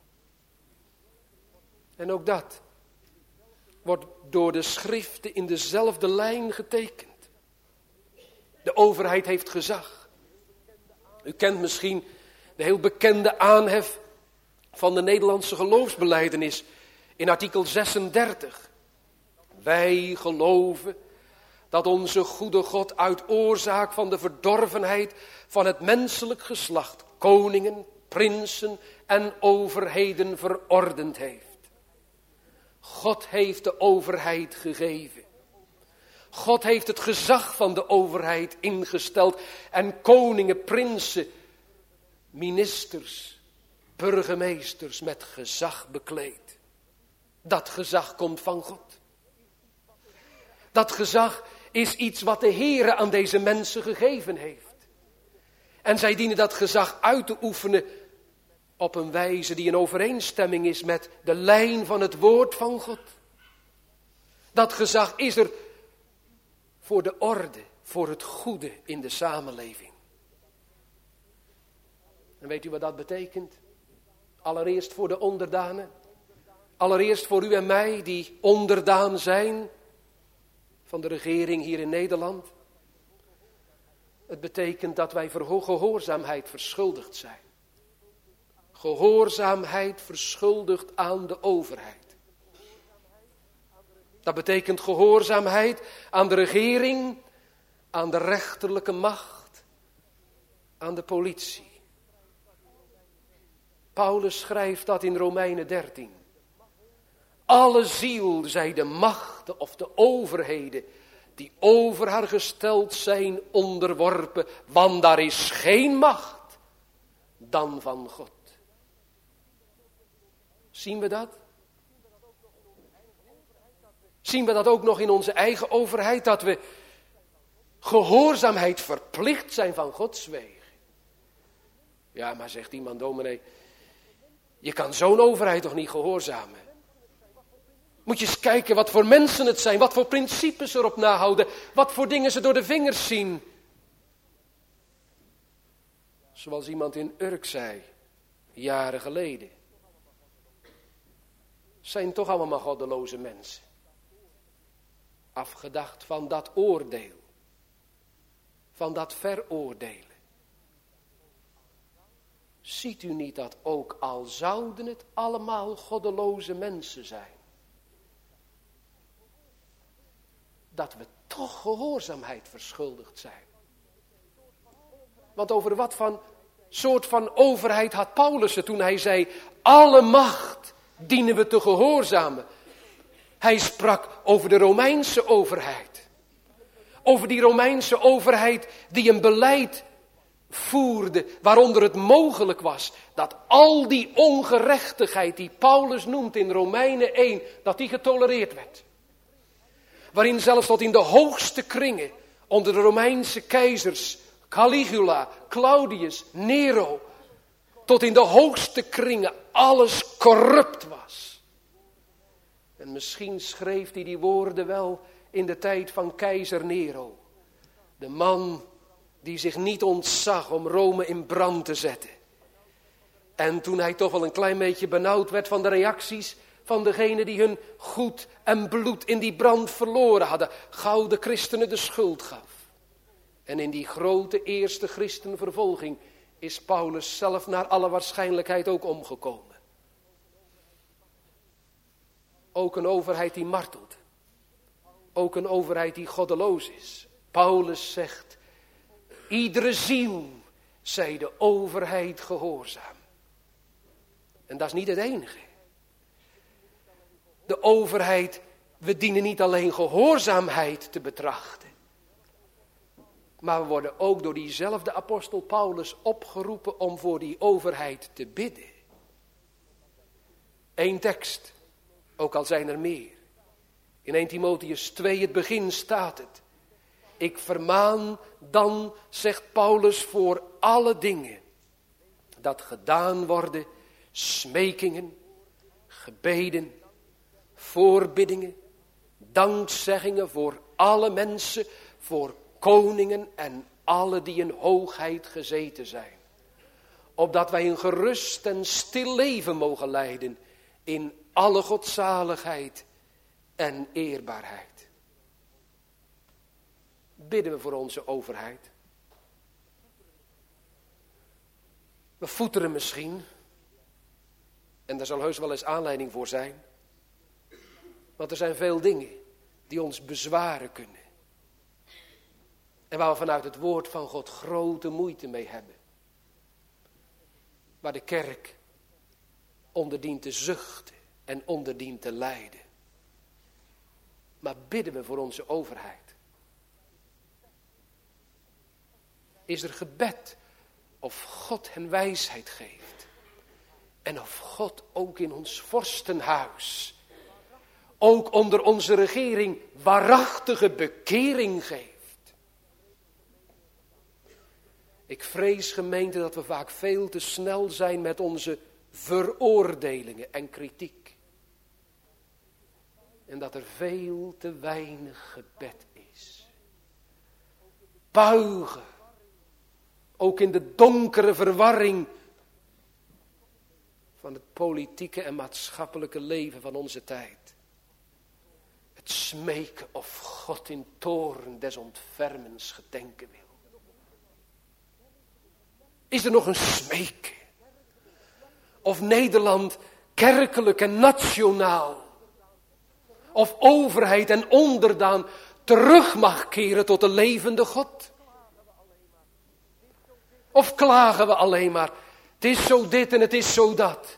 En ook dat wordt door de schriften in dezelfde lijn getekend. De overheid heeft gezag. U kent misschien de heel bekende aanhef van de Nederlandse geloofsbelijdenis in artikel 36. Wij geloven dat onze goede God uit oorzaak van de verdorvenheid van het menselijk geslacht koningen, prinsen en overheden verordend heeft. God heeft de overheid gegeven. God heeft het gezag van de overheid ingesteld en koningen, prinsen, ministers, burgemeesters met gezag bekleed. Dat gezag komt van God. Dat gezag is iets wat de Heere aan deze mensen gegeven heeft. En zij dienen dat gezag uit te oefenen op een wijze die in overeenstemming is met de lijn van het woord van God. Dat gezag is er voor de orde, voor het goede in de samenleving. En weet u wat dat betekent? Allereerst voor de onderdanen. Allereerst voor u en mij die onderdaan zijn van de regering hier in Nederland. Het betekent dat wij gehoorzaamheid verschuldigd zijn. Gehoorzaamheid verschuldigd aan de overheid. Dat betekent gehoorzaamheid aan de regering, aan de rechterlijke macht, aan de politie. Paulus schrijft dat in Romeinen 13. Alle ziel, zij de machten of de overheden die over haar gesteld zijn onderworpen, want daar is geen macht dan van God. Zien we dat? Zien we dat ook nog in onze eigen overheid, dat we gehoorzaamheid verplicht zijn van Gods wegen? Ja, maar zegt iemand, dominee, je kan zo'n overheid toch niet gehoorzamen? Moet je eens kijken wat voor mensen het zijn, wat voor principes ze erop nahouden, wat voor dingen ze door de vingers zien. Zoals iemand in Urk zei, jaren geleden. Zijn toch allemaal goddeloze mensen. Afgedacht van dat oordeel. Van dat veroordelen. Ziet u niet dat ook al zouden het allemaal goddeloze mensen zijn, dat we toch gehoorzaamheid verschuldigd zijn? Want over wat van soort van overheid had Paulus het toen hij zei, alle macht dienen we te gehoorzamen. Hij sprak over de Romeinse overheid. Over die Romeinse overheid die een beleid voerde waaronder het mogelijk was dat al die ongerechtigheid die Paulus noemt in Romeinen 1, dat die getolereerd werd. Waarin zelfs tot in de hoogste kringen onder de Romeinse keizers, Caligula, Claudius, Nero, tot in de hoogste kringen alles corrupt was. En misschien schreef hij die woorden wel in de tijd van keizer Nero. De man die zich niet ontzag om Rome in brand te zetten. En toen hij toch wel een klein beetje benauwd werd van de reacties van degenen die hun goed en bloed in die brand verloren hadden, gauw de christenen de schuld gaf. En in die grote eerste christenvervolging is Paulus zelf naar alle waarschijnlijkheid ook omgekomen. Ook een overheid die martelt. Ook een overheid die goddeloos is. Paulus zegt, iedere ziel zij de overheid gehoorzaam. En dat is niet het enige. De overheid, we dienen niet alleen gehoorzaamheid te betrachten. Maar we worden ook door diezelfde apostel Paulus opgeroepen om voor die overheid te bidden. Eén tekst, ook al zijn er meer. In 1 Timotheüs 2, het begin staat het. Ik vermaan dan, zegt Paulus, voor alle dingen dat gedaan worden, smekingen, gebeden, voorbiddingen, dankzeggingen voor alle mensen, voor koningen en alle die in hoogheid gezeten zijn. Opdat wij een gerust en stil leven mogen leiden in alle godzaligheid en eerbaarheid. Bidden we voor onze overheid. We voeteren misschien. En daar zal heus wel eens aanleiding voor zijn. Want er zijn veel dingen die ons bezwaren kunnen. En waar we vanuit het woord van God grote moeite mee hebben. Waar de kerk onder dient te zuchten en onder dient te lijden. Maar bidden we voor onze overheid. Is er gebed of God hen wijsheid geeft. En of God ook in ons vorstenhuis, ook onder onze regering, waarachtige bekering geeft. Ik vrees, gemeente, dat we vaak veel te snel zijn met onze veroordelingen en kritiek. En dat er veel te weinig gebed is. Buigen. Ook in de donkere verwarring van het politieke en maatschappelijke leven van onze tijd. Het smeken of God in toorn des ontfermens gedenken wil. Is er nog een smeken? Of Nederland kerkelijk en nationaal, of overheid en onderdaan terug mag keren tot de levende God? Of klagen we alleen maar, het is zo dit en het is zo dat.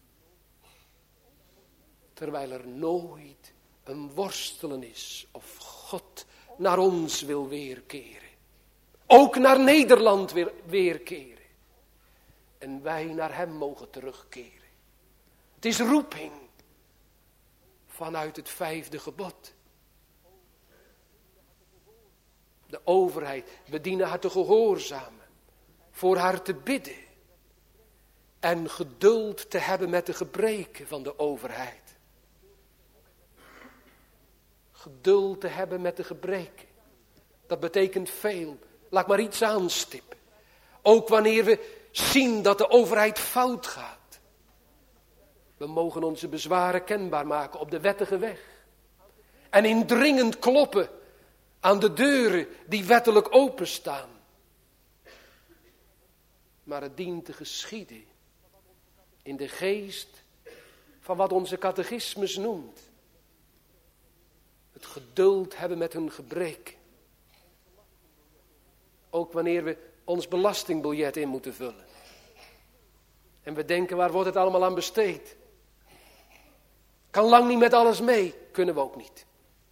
Terwijl er nooit een worstelen is of God naar ons wil weerkeren. Ook naar Nederland weerkeren. En wij naar hem mogen terugkeren. Het is roeping vanuit het 5e gebod. De overheid, we dienen haar te gehoorzamen. Voor haar te bidden. En geduld te hebben met de gebreken van de overheid. Geduld te hebben met de gebreken. Dat betekent veel. Laat maar iets aanstippen. Ook wanneer we zien dat de overheid fout gaat. We mogen onze bezwaren kenbaar maken op de wettige weg. En indringend kloppen aan de deuren die wettelijk openstaan. Maar het dient te geschieden in de geest van wat onze catechismus noemt. Het geduld hebben met hun gebrek. Ook wanneer we ons belastingbiljet in moeten vullen. En we denken, waar wordt het allemaal aan besteed? Kan lang niet met alles mee, kunnen we ook niet.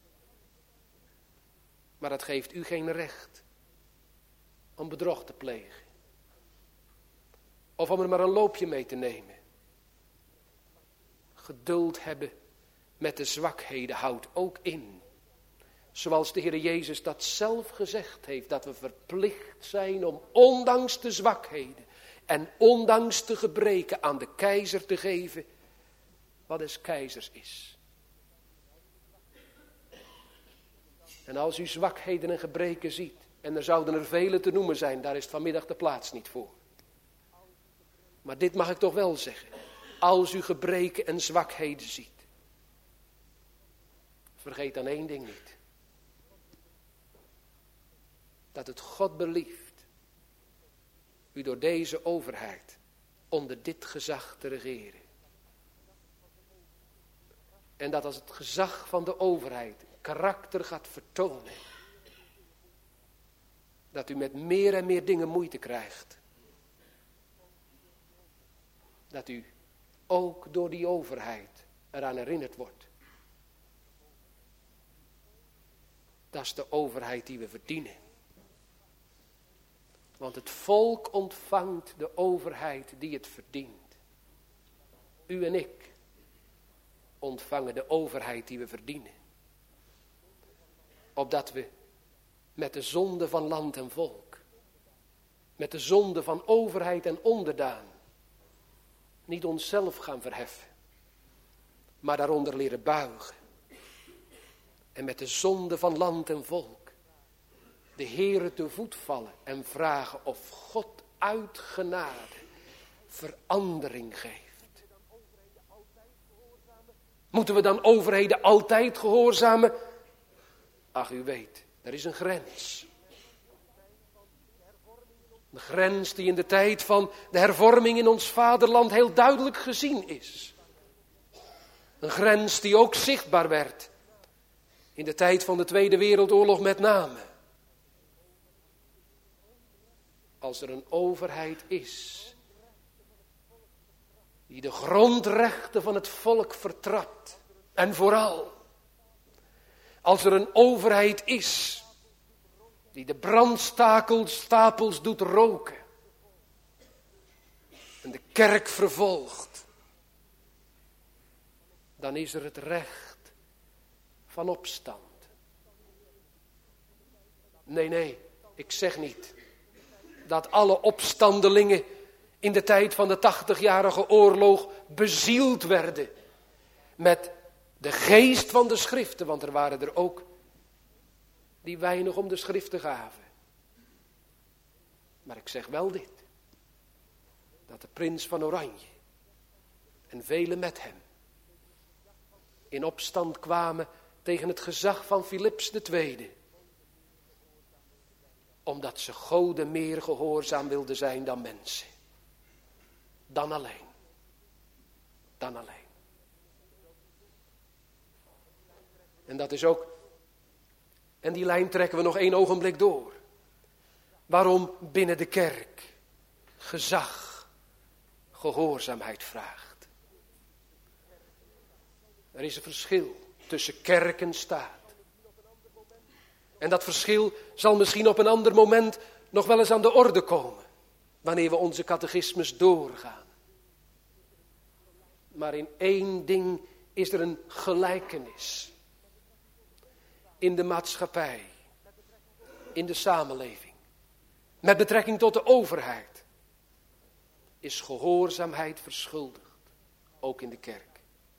Maar dat geeft u geen recht om bedrog te plegen. Of om er maar een loopje mee te nemen. Geduld hebben met de zwakheden houdt ook in. Zoals de Heer Jezus dat zelf gezegd heeft. Dat we verplicht zijn om ondanks de zwakheden. En ondanks de gebreken aan de keizer te geven. Wat des keizers is. En als u zwakheden en gebreken ziet. En er zouden er vele te noemen zijn, daar is het vanmiddag de plaats niet voor. Maar dit mag ik toch wel zeggen. Als u gebreken en zwakheden ziet. Vergeet dan één ding niet. Dat het God belieft u door deze overheid onder dit gezag te regeren. En dat als het gezag van de overheid karakter gaat vertonen, dat u met meer en meer dingen moeite krijgt. Dat u ook door die overheid eraan herinnerd wordt. Dat is de overheid die we verdienen. Want het volk ontvangt de overheid die het verdient. U en ik ontvangen de overheid die we verdienen. Opdat we met de zonde van land en volk, met de zonde van overheid en onderdaan, niet onszelf gaan verheffen, maar daaronder leren buigen. En met de zonde van land en volk de Heere te voet vallen en vragen of God uit genade verandering geeft. Moeten we dan overheden altijd gehoorzamen? Ach, u weet, er is een grens. Een grens die in de tijd van de hervorming in ons vaderland heel duidelijk gezien is. Een grens die ook zichtbaar werd in de tijd van de Tweede Wereldoorlog met name. Als er een overheid is die de grondrechten van het volk vertrapt. En vooral als er een overheid is die de brandstapels doet roken. En de kerk vervolgt. Dan is er het recht van opstand. Nee, ik zeg niet dat alle opstandelingen in de tijd van de 80-jarige oorlog bezield werden met de geest van de schriften, want er waren er ook die weinig om de schriften gaven. Maar ik zeg wel dit, dat de prins van Oranje en velen met hem in opstand kwamen tegen het gezag van Philips II, omdat ze Goden meer gehoorzaam wilden zijn dan mensen. Dan alleen. En dat is ook, en die lijn trekken we nog 1 ogenblik door. Waarom binnen de kerk gezag, gehoorzaamheid vraagt. Er is een verschil tussen kerk en staat. En dat verschil zal misschien op een ander moment nog wel eens aan de orde komen. Wanneer we onze catechismus doorgaan. Maar in één ding is er een gelijkenis. In de maatschappij. In de samenleving. Met betrekking tot de overheid. Is gehoorzaamheid verschuldigd. Ook in de kerk.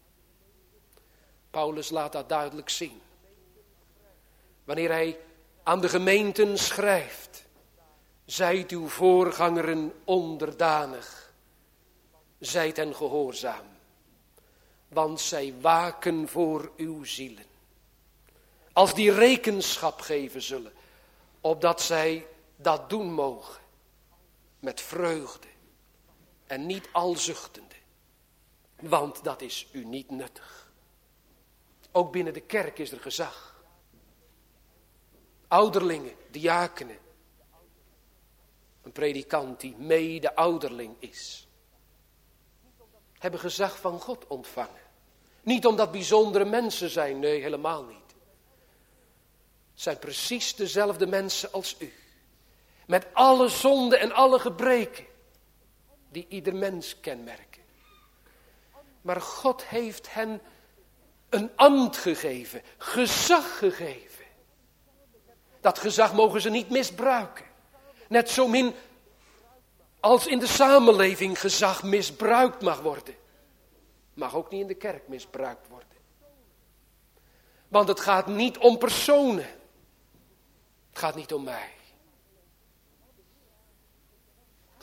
Paulus laat dat duidelijk zien. Wanneer hij aan de gemeenten schrijft. Zijt uw voorgangeren onderdanig. Zijt hen gehoorzaam. Want zij waken voor uw zielen. Als die rekenschap geven zullen. Opdat zij dat doen mogen. Met vreugde. En niet al zuchtende. Want dat is u niet nuttig. Ook binnen de kerk is er gezag. Ouderlingen, diakenen. Een predikant die mede ouderling is. Hebben gezag van God ontvangen. Niet omdat bijzondere mensen zijn, nee, helemaal niet. Het zijn precies dezelfde mensen als u. Met alle zonden en alle gebreken die ieder mens kenmerken. Maar God heeft hen een ambt gegeven, gezag gegeven. Dat gezag mogen ze niet misbruiken. Net zo min als in de samenleving gezag misbruikt mag worden. Mag ook niet in de kerk misbruikt worden. Want het gaat niet om personen. Het gaat niet om mij.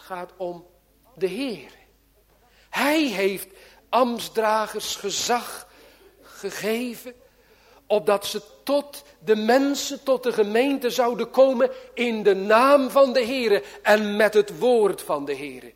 gaat om de Heer. Hij heeft ambtsdragers gezag gegeven, opdat ze tot de mensen, tot de gemeente zouden komen in de naam van de Heere en met het woord van de Heere.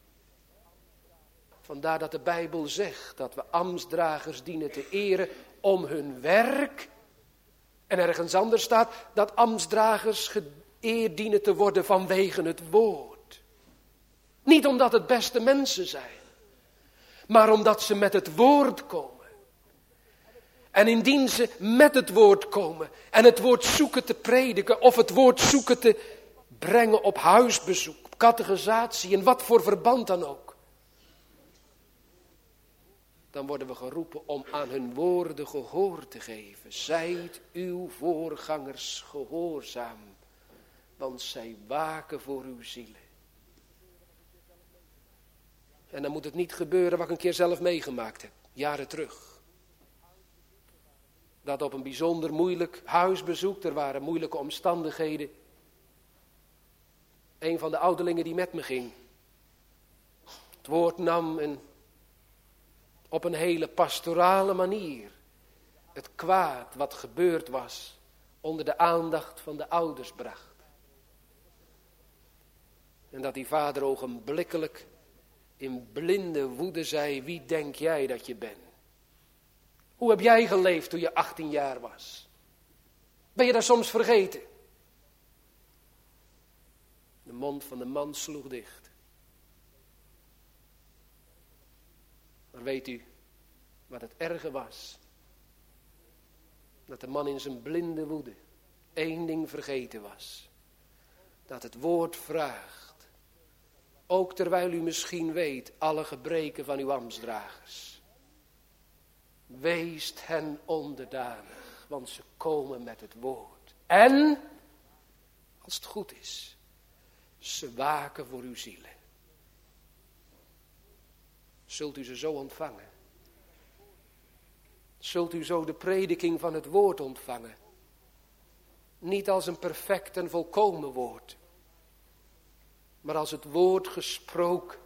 Vandaar dat de Bijbel zegt dat we ambtsdragers dienen te eren om hun werk. En ergens anders staat dat ambtsdragers geëerd dienen te worden vanwege het woord. Niet omdat het beste mensen zijn, maar omdat ze met het woord komen. En indien ze met het woord komen en het woord zoeken te prediken of het woord zoeken te brengen op huisbezoek, op catechisatie, in wat voor verband dan ook. Dan worden we geroepen om aan hun woorden gehoor te geven. Zijt uw voorgangers gehoorzaam, want zij waken voor uw zielen. En dan moet het niet gebeuren wat ik een keer zelf meegemaakt heb, jaren terug. Dat op een bijzonder moeilijk huisbezoek, er waren moeilijke omstandigheden. Een van de ouderlingen die met me ging, het woord nam en op een hele pastorale manier het kwaad wat gebeurd was onder de aandacht van de ouders bracht. En dat die vader ogenblikkelijk in blinde woede zei: wie denk jij dat je bent? Hoe heb jij geleefd toen je 18 jaar was? Ben je daar soms vergeten? De mond van de man sloeg dicht. Maar weet u wat het erge was? Dat de man in zijn blinde woede 1 ding vergeten was. Dat het woord vraagt, ook terwijl u misschien weet alle gebreken van uw ambtsdragers. Weest hen onderdanig, want ze komen met het woord. En, als het goed is, ze waken voor uw zielen. Zult u ze zo ontvangen? Zult u zo de prediking van het woord ontvangen? Niet als een perfect en volkomen woord, maar als het woord gesproken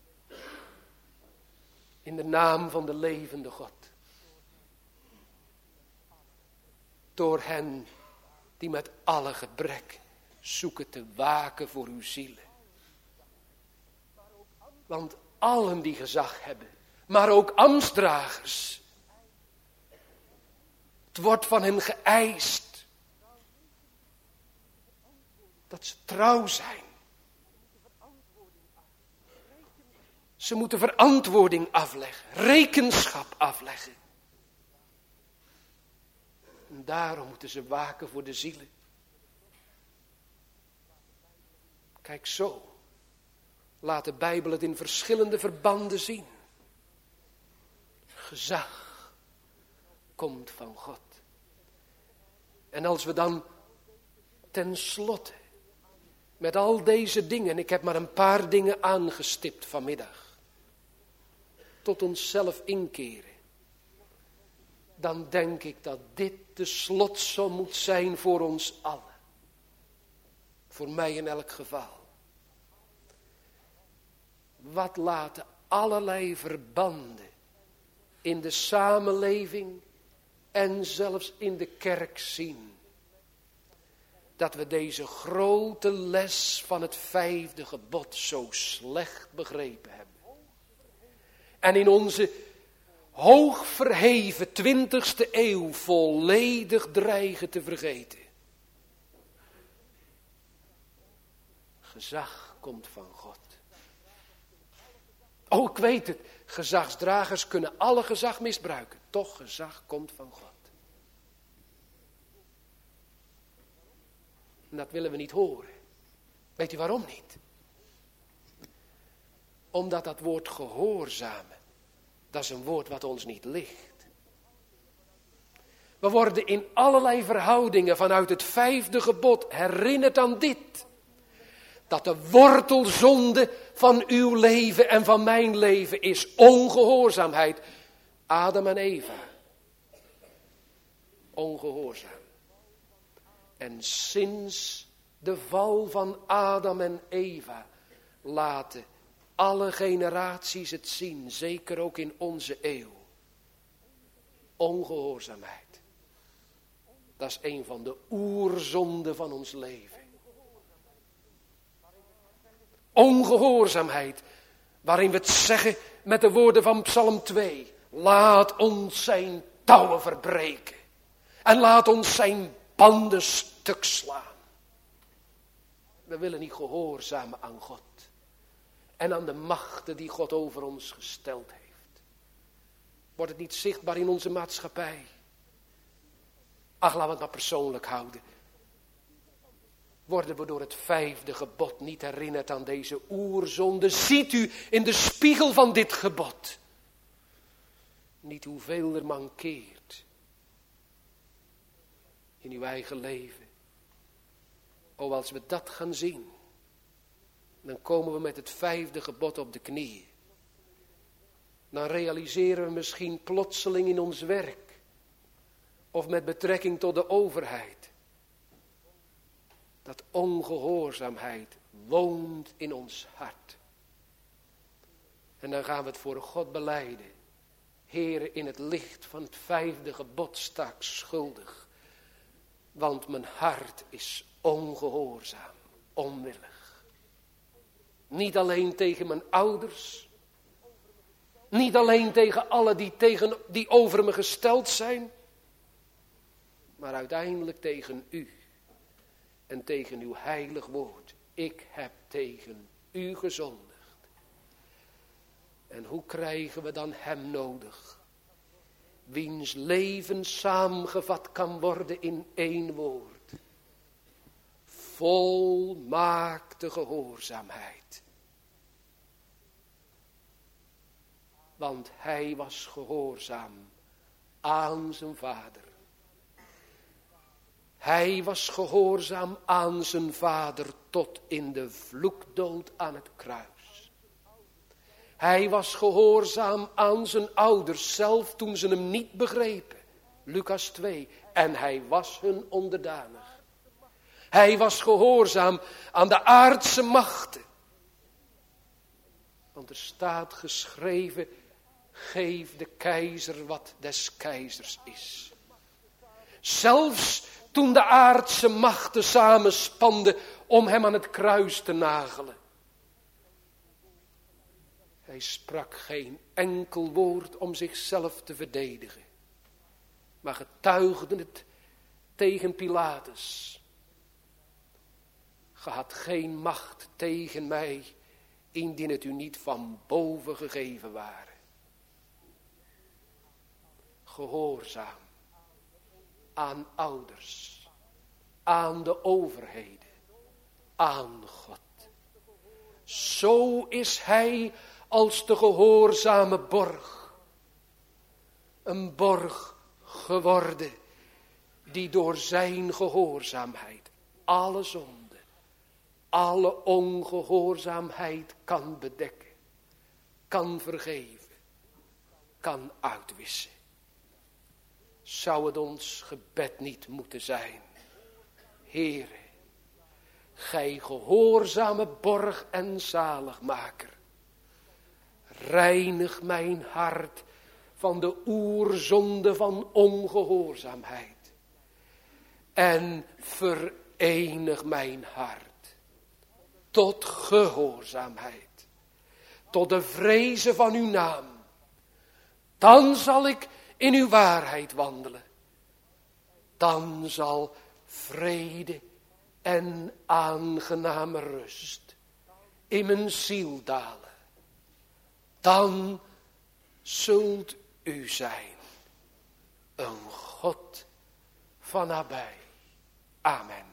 in de naam van de levende God. Door hen die met alle gebrek zoeken te waken voor uw zielen. Want allen die gezag hebben, maar ook ambtsdragers. Het wordt van hen geëist dat ze trouw zijn. Ze moeten verantwoording afleggen, rekenschap afleggen. En daarom moeten ze waken voor de zielen. Kijk, zo laat de Bijbel het in verschillende verbanden zien. Gezag komt van God. En als we dan tenslotte met al deze dingen, ik heb maar een paar dingen aangestipt vanmiddag, tot onszelf inkeren, dan denk ik dat dit de slotsom moet zijn voor ons allen. Voor mij in elk geval. Wat laten allerlei verbanden in de samenleving en zelfs in de kerk zien. Dat we deze grote les van het 5e gebod zo slecht begrepen hebben. En in onze hoog verheven 20e eeuw volledig dreigen te vergeten. Gezag komt van God. Oh, ik weet het. Gezagsdragers kunnen alle gezag misbruiken. Toch, gezag komt van God. En dat willen we niet horen. Weet u waarom niet? Omdat dat woord gehoorzamen, dat is een woord wat ons niet ligt. We worden in allerlei verhoudingen vanuit het 5e gebod herinnerd aan dit. Dat de wortelzonde van uw leven en van mijn leven is ongehoorzaamheid. Adam en Eva. Ongehoorzaam. En sinds de val van Adam en Eva laten alle generaties het zien, zeker ook in onze eeuw. Ongehoorzaamheid. Dat is een van de oerzonden van ons leven. Ongehoorzaamheid, waarin we het zeggen met de woorden van Psalm 2. Laat ons zijn touwen verbreken. En laat ons zijn banden stuk slaan. We willen niet gehoorzamen aan God. En aan de machten die God over ons gesteld heeft. Wordt het niet zichtbaar in onze maatschappij? Ach, laten we het maar persoonlijk houden. Worden we door het 5e gebod niet herinnerd aan deze oerzonde? Ziet u in de spiegel van dit gebod niet hoeveel er mankeert in uw eigen leven? O, als we dat gaan zien, dan komen we met het 5e gebod op de knieën. Dan realiseren we misschien plotseling in ons werk, of met betrekking tot de overheid, dat ongehoorzaamheid woont in ons hart. En dan gaan we het voor God belijden. Heere, in het licht van het 5e gebod sta ik schuldig. Want mijn hart is ongehoorzaam, onwillig. Niet alleen tegen mijn ouders. Niet alleen tegen alle die over me gesteld zijn. Maar uiteindelijk tegen u. En tegen uw heilig woord. Ik heb tegen u gezondigd. En hoe krijgen we dan hem nodig? Wiens leven samengevat kan worden in 1 woord. Volmaakte gehoorzaamheid. Want hij was gehoorzaam aan zijn vader. Hij was gehoorzaam aan zijn vader tot in de vloekdood aan het kruis. Hij was gehoorzaam aan zijn ouders, zelf toen ze hem niet begrepen. Lucas 2. En hij was hun onderdanig. Hij was gehoorzaam aan de aardse machten. Want er staat geschreven, geef de keizer wat des keizers is. Zelfs toen de aardse machten samenspanden om hem aan het kruis te nagelen. Hij sprak geen enkel woord om zichzelf te verdedigen. Maar getuigde het tegen Pilatus. Ge had geen macht tegen mij, indien het u niet van boven gegeven ware. Gehoorzaam aan ouders, aan de overheden, aan God. Zo is hij als de gehoorzame borg. Een borg geworden die door zijn gehoorzaamheid alle zonde, alle ongehoorzaamheid kan bedekken, kan vergeven, kan uitwissen. Zou het ons gebed niet moeten zijn: Heere, gij gehoorzame borg en zaligmaker, reinig mijn hart van de oerzonde van ongehoorzaamheid en verenig mijn hart tot gehoorzaamheid, tot de vrezen van uw naam. Dan zal ik in uw waarheid wandelen. Dan zal vrede en aangename rust in mijn ziel dalen. Dan zult u zijn een God van nabij. Amen.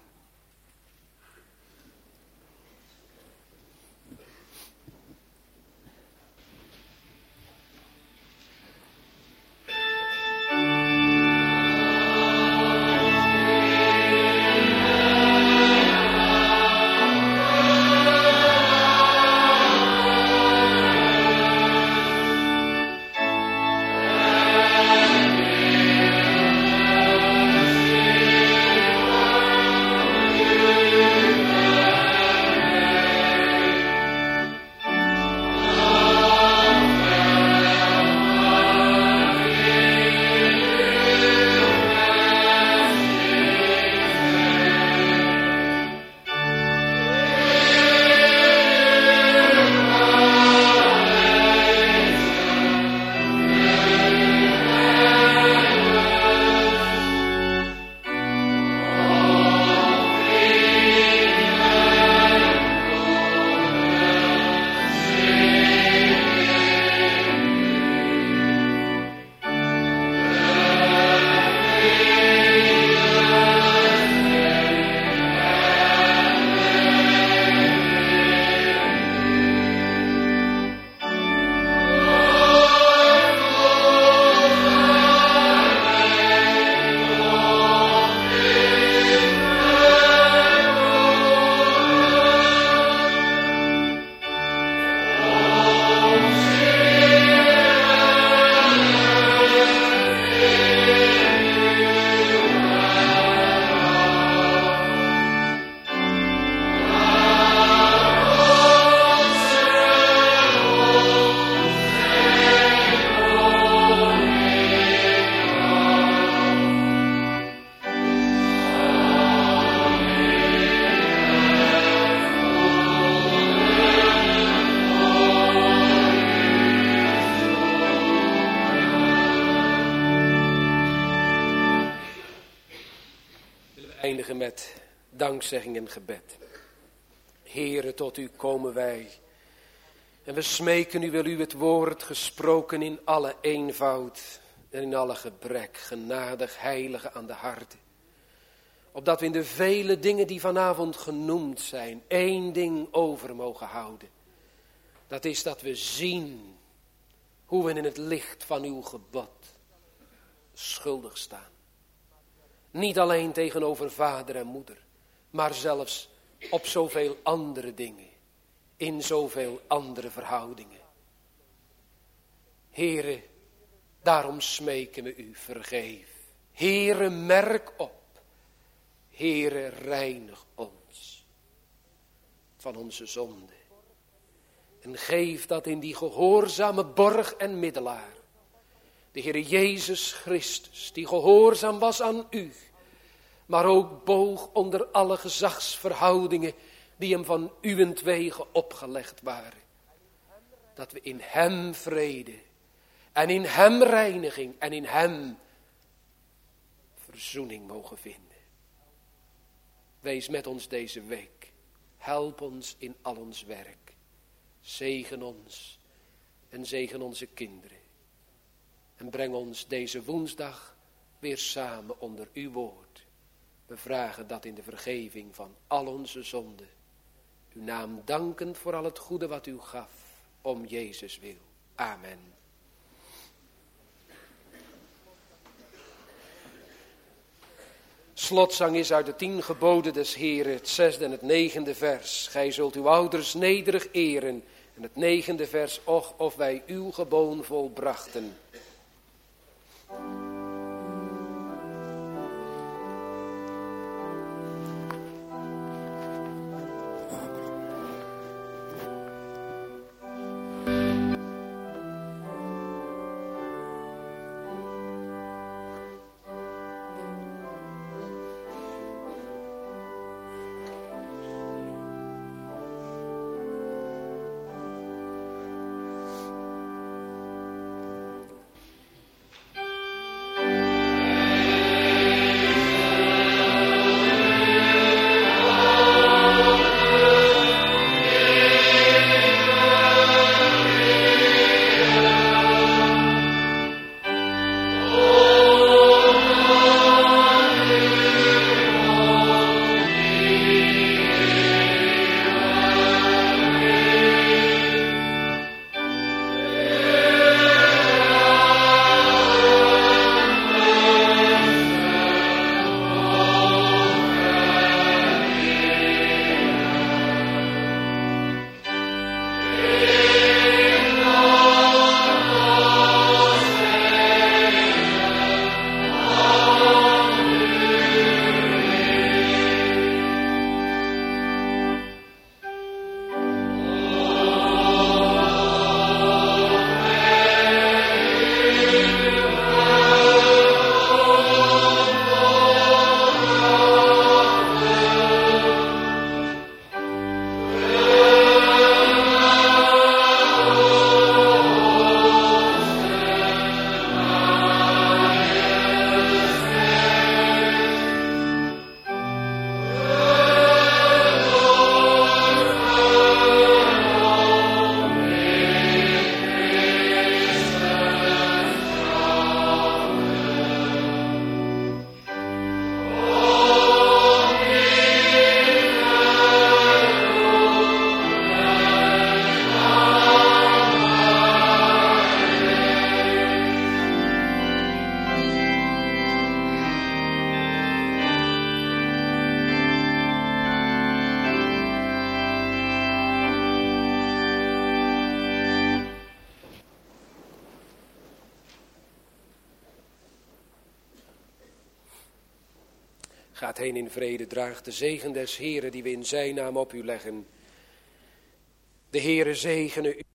Eindigen met dankzegging en gebed. Heere, tot u komen wij. En we smeken u, wil u het woord gesproken in alle eenvoud en in alle gebrek, genadig, heilige aan de harten. Opdat we in de vele dingen die vanavond genoemd zijn, één ding over mogen houden. Dat is dat we zien hoe we in het licht van uw gebod schuldig staan. Niet alleen tegenover vader en moeder, maar zelfs op zoveel andere dingen, in zoveel andere verhoudingen. Heere, daarom smeken we u, vergeef. Heere, merk op. Heere, reinig ons van onze zonde. En geef dat in die gehoorzame borg en middelaar, de Heere Jezus Christus, die gehoorzaam was aan u, maar ook boog onder alle gezagsverhoudingen die hem van uwentwege opgelegd waren. Dat we in hem vrede en in hem reiniging en in hem verzoening mogen vinden. Wees met ons deze week. Help ons in al ons werk. Zegen ons en zegen onze kinderen. En breng ons deze woensdag weer samen onder uw woord. We vragen dat in de vergeving van al onze zonden. Uw naam dankend voor al het goede wat u gaf. Om Jezus wil. Amen. Slotzang is uit de 10 geboden des Heren, het 6e en het 9e vers. Gij zult uw ouders nederig eren. En het 9e vers, och, of wij uw geboon volbrachten. Gaat heen in vrede, draagt de zegen des Heren die we in zijn naam op u leggen. De Heere zegene u.